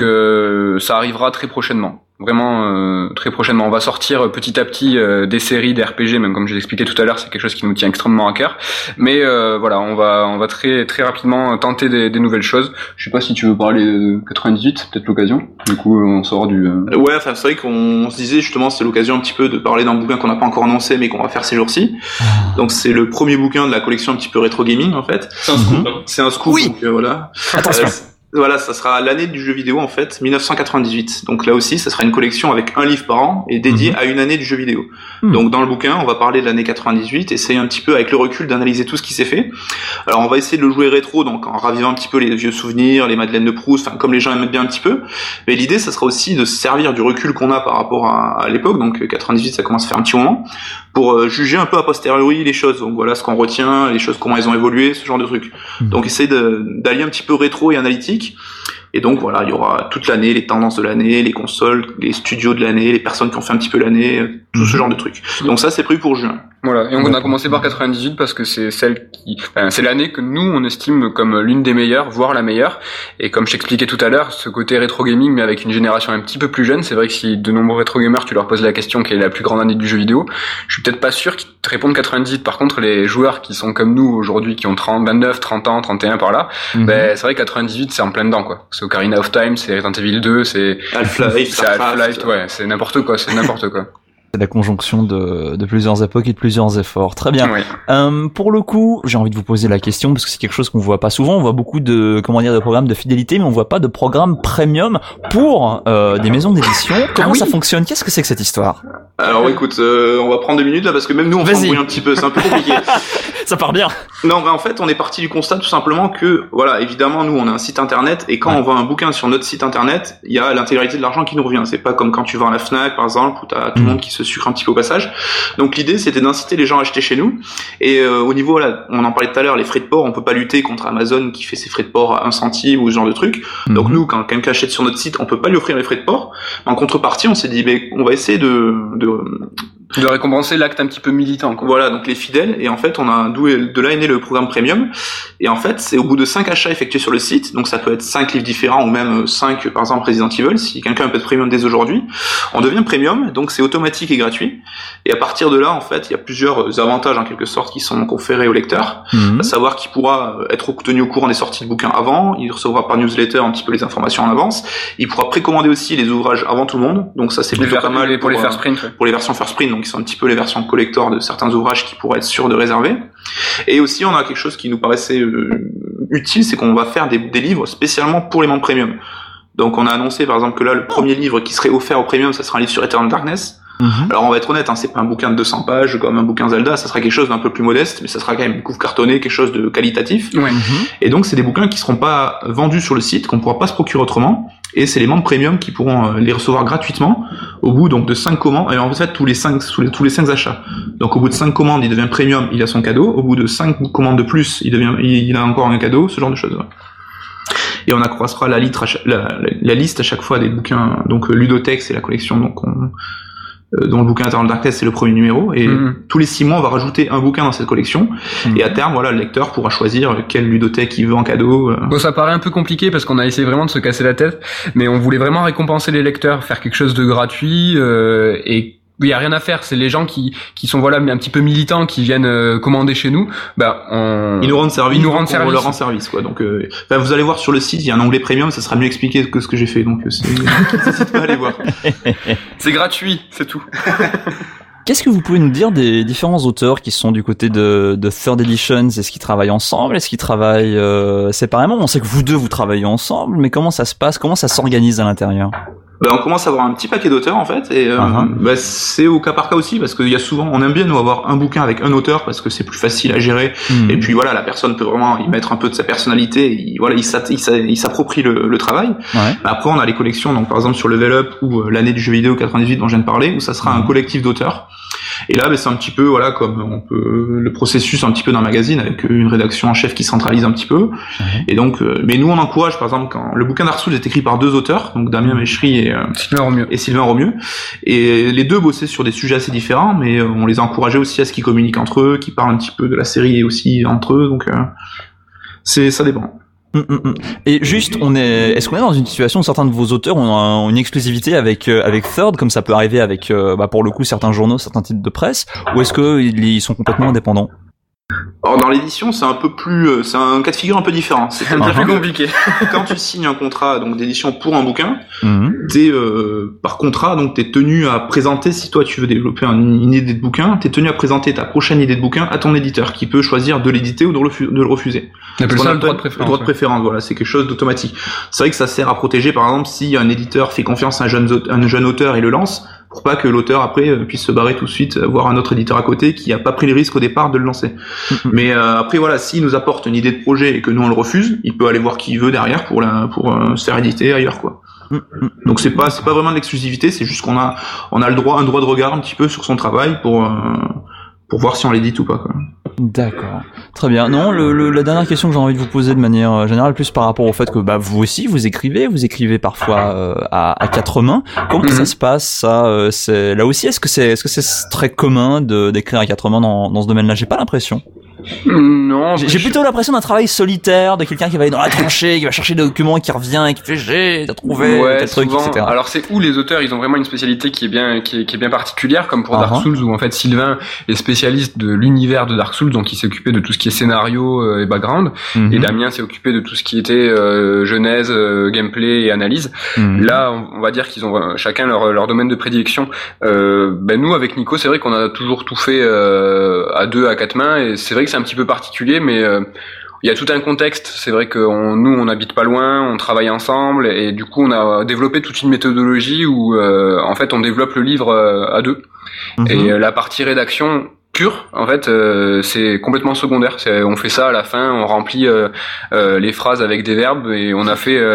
ça arrivera très prochainement. Vraiment très prochainement. On va sortir petit à petit des séries, des RPG, même comme je l'expliquais tout à l'heure, c'est quelque chose qui nous tient extrêmement à cœur. Mais voilà, on va très très rapidement tenter des nouvelles choses. Je sais pas si tu veux parler de 98, c'est peut-être l'occasion. Du coup, on sort du... Ouais, enfin c'est vrai qu'on se disait justement c'est l'occasion un petit peu de parler d'un bouquin qu'on n'a pas encore annoncé mais qu'on va faire ces jours-ci. Donc c'est le premier bouquin de la collection un petit peu rétro gaming en fait. C'est un scoop. C'est un scoop. Oui. Donc voilà. Attention. Voilà, ça sera l'année du jeu vidéo en fait, 1998. Donc là aussi, ça sera une collection avec un livre par an et dédié à une année du jeu vidéo. Donc dans le bouquin, on va parler de l'année 98, essayer un petit peu avec le recul d'analyser tout ce qui s'est fait. Alors on va essayer de le jouer rétro, donc en ravivant un petit peu les vieux souvenirs, les Madeleines de Proust, enfin comme les gens aiment bien un petit peu. Mais l'idée, ça sera aussi de se servir du recul qu'on a par rapport à l'époque, donc 98, ça commence à faire un petit moment, pour juger un peu a posteriori les choses. Donc voilà ce qu'on retient, les choses, comment elles ont évolué, ce genre de trucs. Donc essayer d'allier un petit peu rétro et analytique. Et donc voilà, il y aura toute l'année, les tendances de l'année, les consoles, les studios de l'année, les personnes qui ont fait un petit peu l'année, tout ce genre de trucs. Donc ça, c'est prévu pour juin. Voilà, et on a commencé par 98 parce que c'est c'est l'année que nous on estime comme l'une des meilleures, voire la meilleure. Et comme je t'expliquais tout à l'heure, ce côté rétro gaming, mais avec une génération un petit peu plus jeune, c'est vrai que si de nombreux rétro gamers tu leur poses la question quelle est la plus grande année du jeu vidéo, je suis peut-être pas sûr qu'ils te répondent 98. Par contre, les joueurs qui sont comme nous aujourd'hui, qui ont 29, 30 ans, 31 par là, c'est vrai que 98 c'est en plein dedans quoi. C'est Ocarina of Time, c'est Resident Evil 2, c'est Half-Life, ouais, c'est n'importe quoi. C'est la conjonction de plusieurs époques et de plusieurs efforts. Très bien. Oui. Pour le coup, j'ai envie de vous poser la question parce que c'est quelque chose qu'on voit pas souvent. On voit beaucoup de programmes de fidélité, mais on voit pas de programmes premium pour des maisons d'édition. Comment ça fonctionne? Qu'est-ce que c'est que cette histoire? Alors écoute, on va prendre 2 minutes là parce que même nous on s'embrouille un petit peu, c'est un peu compliqué. Ça part bien. Non, mais en fait, on est parti du constat tout simplement que, voilà, évidemment, nous, on a un site internet et quand on vend un bouquin sur notre site internet, il y a l'intégralité de l'argent qui nous revient. C'est pas comme quand tu vends à la Fnac, par exemple, où t'as tout le monde qui se sucre un petit peu au passage. Donc l'idée, c'était d'inciter les gens à acheter chez nous. Et au niveau, voilà, on en parlait tout à l'heure, les frais de port, on peut pas lutter contre Amazon qui fait ses frais de port à 1 centime ou ce genre de truc. Donc nous, quand quelqu'un achète sur notre site, on peut pas lui offrir les frais de port. En contrepartie, on s'est dit, on va essayer de récompenser l'acte un petit peu militant, quoi. Voilà, donc les fidèles, et en fait de là est né le programme premium, et en fait c'est au bout de 5 achats effectués sur le site, donc ça peut être 5 livres différents ou même 5 par exemple Resident Evil, si quelqu'un peut être premium dès aujourd'hui, on devient premium, donc c'est automatique et gratuit, et à partir de là en fait il y a plusieurs avantages en quelque sorte qui sont conférés au lecteur, à savoir qu'il pourra être tenu au courant des sorties de bouquins avant, il recevra par newsletter un petit peu les informations en avance, il pourra précommander aussi les ouvrages avant tout le monde, donc ça c'est plutôt pas mal pour les first print, pour les versions first print, donc qui sont un petit peu les versions collector de certains ouvrages qui pourraient être sûrs de réserver. Et aussi on a quelque chose qui nous paraissait utile, c'est qu'on va faire des livres spécialement pour les membres premium. Donc on a annoncé par exemple que là le premier livre qui serait offert au premium, ça sera un livre sur Eternal Darkness. Alors on va être honnête, c'est pas un bouquin de 200 pages comme un bouquin Zelda, ça sera quelque chose d'un peu plus modeste, mais ça sera quand même une couve cartonnée, quelque chose de qualitatif. Et donc c'est des bouquins qui seront pas vendus sur le site, qu'on pourra pas se procurer autrement, et c'est les membres premium qui pourront les recevoir gratuitement au bout donc de 5 commandes, et en fait tous les 5 achats. Donc au bout de 5 commandes, il devient premium, il a son cadeau, au bout de 5 commandes de plus, il a encore un cadeau, ce genre de choses. Et on accroissera la liste à chaque fois des bouquins, donc Ludothèque, c'est la collection donc dont le bouquin Eternal Darkness c'est le premier numéro, et tous les 6 mois on va rajouter un bouquin dans cette collection, et à terme voilà le lecteur pourra choisir quelle ludothèque il veut en cadeau. Bon, ça paraît un peu compliqué parce qu'on a essayé vraiment de se casser la tête, mais on voulait vraiment récompenser les lecteurs, faire quelque chose de gratuit, et il y a rien à faire, c'est les gens qui sont voilà un petit peu militants, qui viennent commander chez nous, ils nous rendent service, on leur rend service quoi. Donc vous allez voir sur le site, il y a un onglet premium, ça sera mieux expliqué que ce que j'ai fait, donc n'hésitez pas à aller voir. C'est gratuit, c'est tout. Qu'est-ce que vous pouvez nous dire des différents auteurs qui sont du côté de Third Editions? Est-ce qu'ils travaillent ensemble? Est-ce qu'ils travaillent séparément? On sait que vous deux vous travaillez ensemble, mais comment ça se passe? Comment ça s'organise à l'intérieur? On commence à avoir un petit paquet d'auteurs en fait, et c'est au cas par cas aussi, parce qu'il y a souvent, on aime bien nous avoir un bouquin avec un auteur parce que c'est plus facile à gérer, et puis voilà, la personne peut vraiment y mettre un peu de sa personnalité, il s'approprie le travail. Après on a les collections, donc par exemple sur Level Up ou l'année du jeu vidéo 98 dont je viens de parler, où ça sera un collectif d'auteurs. Et là, c'est un petit peu, voilà, comme le processus un petit peu d'un magazine avec une rédaction en chef qui centralise un petit peu. Et donc, mais nous, on encourage, par exemple, quand le bouquin Dark Souls est écrit par 2 auteurs, donc Damien Méchery et Sylvain Romieux. Et les 2 bossaient sur des sujets assez différents, mais on les a encouragés aussi à ce qu'ils communiquent entre eux, qu'ils parlent un petit peu de la série aussi entre eux. Donc, ça dépend. Et juste, est-ce qu'on est dans une situation où certains de vos auteurs ont une exclusivité avec Third, comme ça peut arriver avec, pour le coup, certains journaux, certains titres de presse, ou est-ce qu'ils sont complètement indépendants? Alors dans l'édition, c'est un peu plus, c'est un cas de figure un peu différent. C'est un peu plus compliqué. Quand tu signes un contrat donc d'édition pour un bouquin, t'es par contrat, donc t'es tenu à présenter, si toi tu veux développer une idée de bouquin, t'es tenu à présenter ta prochaine idée de bouquin à ton éditeur, qui peut choisir de l'éditer ou de le refuser. On appelle ça le droit de préférence. Le droit de préférence, voilà, c'est quelque chose d'automatique. C'est vrai que ça sert à protéger, par exemple, si un éditeur fait confiance à un jeune auteur et le lance, pour pas que l'auteur après puisse se barrer tout de suite, voir un autre éditeur à côté qui a pas pris le risque au départ de le lancer. Mais après voilà, s'il nous apporte une idée de projet et que nous on le refuse, il peut aller voir qui il veut derrière pour se faire éditer ailleurs quoi. Donc c'est pas vraiment de l'exclusivité, c'est juste qu'on a un droit de regard un petit peu sur son travail pour voir si on l'édite ou pas quoi. D'accord, très bien. Non, la dernière question que j'ai envie de vous poser de manière générale, plus par rapport au fait que vous aussi vous écrivez parfois à 4 mains. Comment ça se passe ça? C'est là aussi, est-ce que c'est très commun d'écrire à 4 mains dans ce domaine-là? J'ai pas l'impression. Non, j'ai plutôt l'impression d'un travail solitaire, de quelqu'un qui va aller dans la tranchée, qui va chercher des documents, qui revient et qui fait t'as trouvé tel truc, etc. Alors c'est où les auteurs, ils ont vraiment une spécialité qui est bien particulière, comme pour Dark Souls, où en fait Sylvain est spécialiste de l'univers de Dark Souls, donc il s'est occupé de tout ce qui est scénario et background, et Damien s'est occupé de tout ce qui était genèse, gameplay et analyse. Là, on va dire qu'ils ont chacun leur domaine de prédilection. Nous avec Nico, c'est vrai qu'on a toujours tout fait à 2, à 4 mains, et c'est vrai que c'est un petit peu particulier, mais il y a tout un contexte. C'est vrai que nous on habite pas loin, on travaille ensemble, et du coup on a développé toute une méthodologie où en fait on développe le livre à 2. Et la partie rédaction pure, en fait, c'est complètement secondaire. On fait ça à la fin, on remplit les phrases avec des verbes, et on a fait.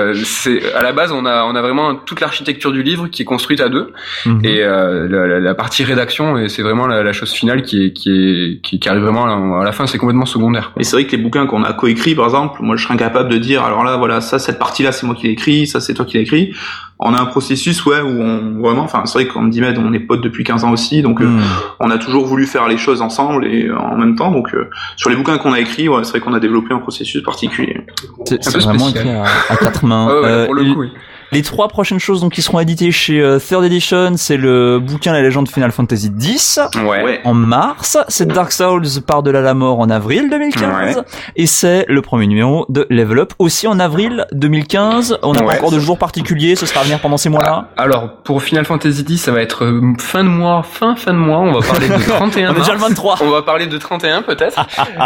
À la base, on a vraiment toute l'architecture du livre qui est construite à 2, et la partie rédaction, et c'est vraiment la chose finale qui arrive vraiment à la fin. C'est complètement secondaire. Et c'est vrai que les bouquins qu'on a coécrits, par exemple, moi, je serais incapable de dire, alors là, voilà, cette partie-là, c'est moi qui l'ai écrit, ça, c'est toi qui l'as écrit. On a un processus, où on vraiment, enfin, c'est vrai qu'on me dit, mais on est potes depuis 15 ans aussi, donc on a toujours voulu faire les choses ensemble et en même temps. Donc sur les bouquins qu'on a écrits, c'est vrai qu'on a développé un processus particulier. C'est vraiment écrit à 4 mains. Pour le coup, oui. Les 3 prochaines choses donc qui seront éditées chez Third Edition, c'est le bouquin La Légende Final Fantasy X en mars, c'est Dark Souls part de la mort en avril 2015, et c'est le premier numéro de Level Up aussi en avril 2015. On n'a pas encore de jour particulier, ce sera à venir pendant ces mois-là. Alors pour Final Fantasy X, ça va être fin de mois, on va parler de 31 on est déjà le 23. On va parler de 31 peut-être.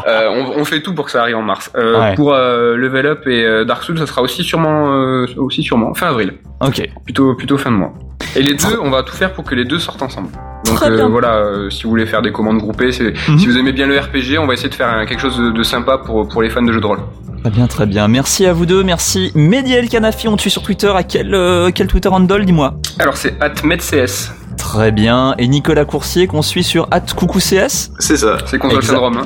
On fait tout pour que ça arrive en mars. Pour Level Up et Dark Souls, ça sera aussi sûrement fin avril. Ok. Plutôt fin de mois. Et les deux, on va tout faire pour que les deux sortent ensemble. Donc voilà, si vous voulez faire des commandes groupées, si vous aimez bien le RPG, on va essayer de faire quelque chose de sympa pour les fans de jeux de rôle. Très bien. Merci à vous deux. Merci. Mehdi El Kanafi, on te suit sur Twitter. À quel Twitter handle, dis-moi? Alors c'est @medcs. Très bien. Et Nicolas Coursier qu'on suit sur @coucoucs. C'est ça. C'est console syndrome.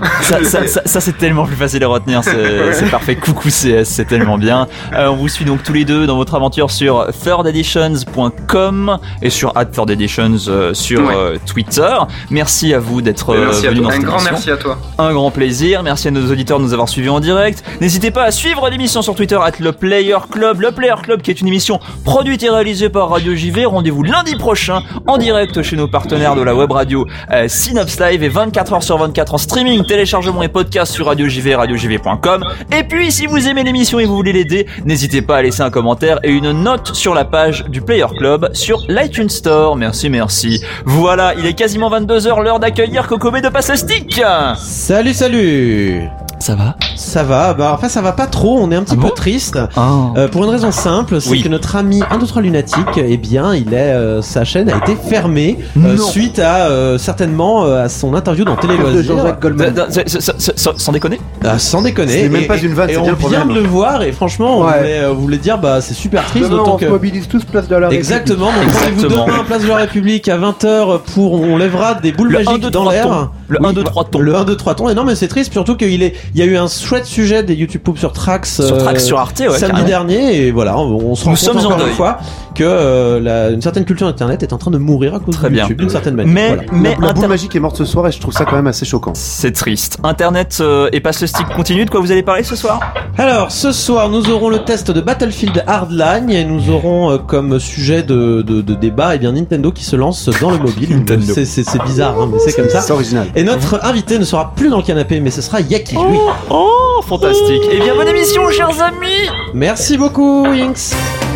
Ça c'est tellement plus facile à retenir. C'est parfait. Coucou CS, c'est tellement bien. On vous suit donc tous les deux dans votre aventure sur thirdeditions.com et sur @thirdeditions sur Twitter. Merci à vous d'être venus dans cette émission. Un grand merci à toi. Un grand plaisir. Merci à nos auditeurs de nous avoir suivis en direct. N'hésitez pas à suivre l'émission sur Twitter @lePlayerClub. Le Player Club qui est une émission produite et réalisée par Radio JV. Rendez-vous lundi prochain en direct chez nos partenaires de la web radio Synops Live et 24h/24 en streaming, téléchargement et podcast sur Radio JV, radiojv.com. Et puis si vous aimez l'émission et vous voulez l'aider, n'hésitez pas à laisser un commentaire et une note sur la page du Player Club sur l'iTunes Store. Merci. Voilà, il est quasiment 22h, l'heure d'accueillir Kokome de Passe le Stick. Salut. Ça va ? Ça va, enfin ça va pas trop, on est un petit peu triste. Pour une raison simple, c'est que notre ami 1, 2, 3 Lunatique, eh bien, sa chaîne a été fermée suite à certainement à son interview dans Télé Loisirs. Sans déconner ? Sans déconner. C'est même pas une vanne, c'est bien le problème. On vient de le voir et franchement, on voulait dire c'est super triste. On se mobilise tous place de la République. Exactement, donc rendez-vous demain place de la République à 20h on lèvera des boules magiques dans l'air. Le 1, 2, 3 tons. Le 1, 2, 3 tons. Et non mais c'est triste, surtout qu'il y a eu un chouette sujet des YouTube Poop sur Trax sur Arte, samedi dernier, et voilà, on se rend compte encore une fois que une certaine culture internet est en train de mourir à cause de YouTube d'une certaine manière. Mais la boule magique est morte ce soir et je trouve ça quand même assez choquant. C'est triste. Internet et Passe le Stick continue. De quoi vous allez parler ce soir ? Alors ce soir nous aurons le test de Battlefield Hardline et nous aurons comme sujet de débat Nintendo qui se lance dans le mobile. C'est bizarre mais c'est comme ça. C'est original. Et notre invité ne sera plus dans le canapé mais ce sera Yaki. Oh, fantastique. Et bien bonne émission chers amis. Merci beaucoup Inks.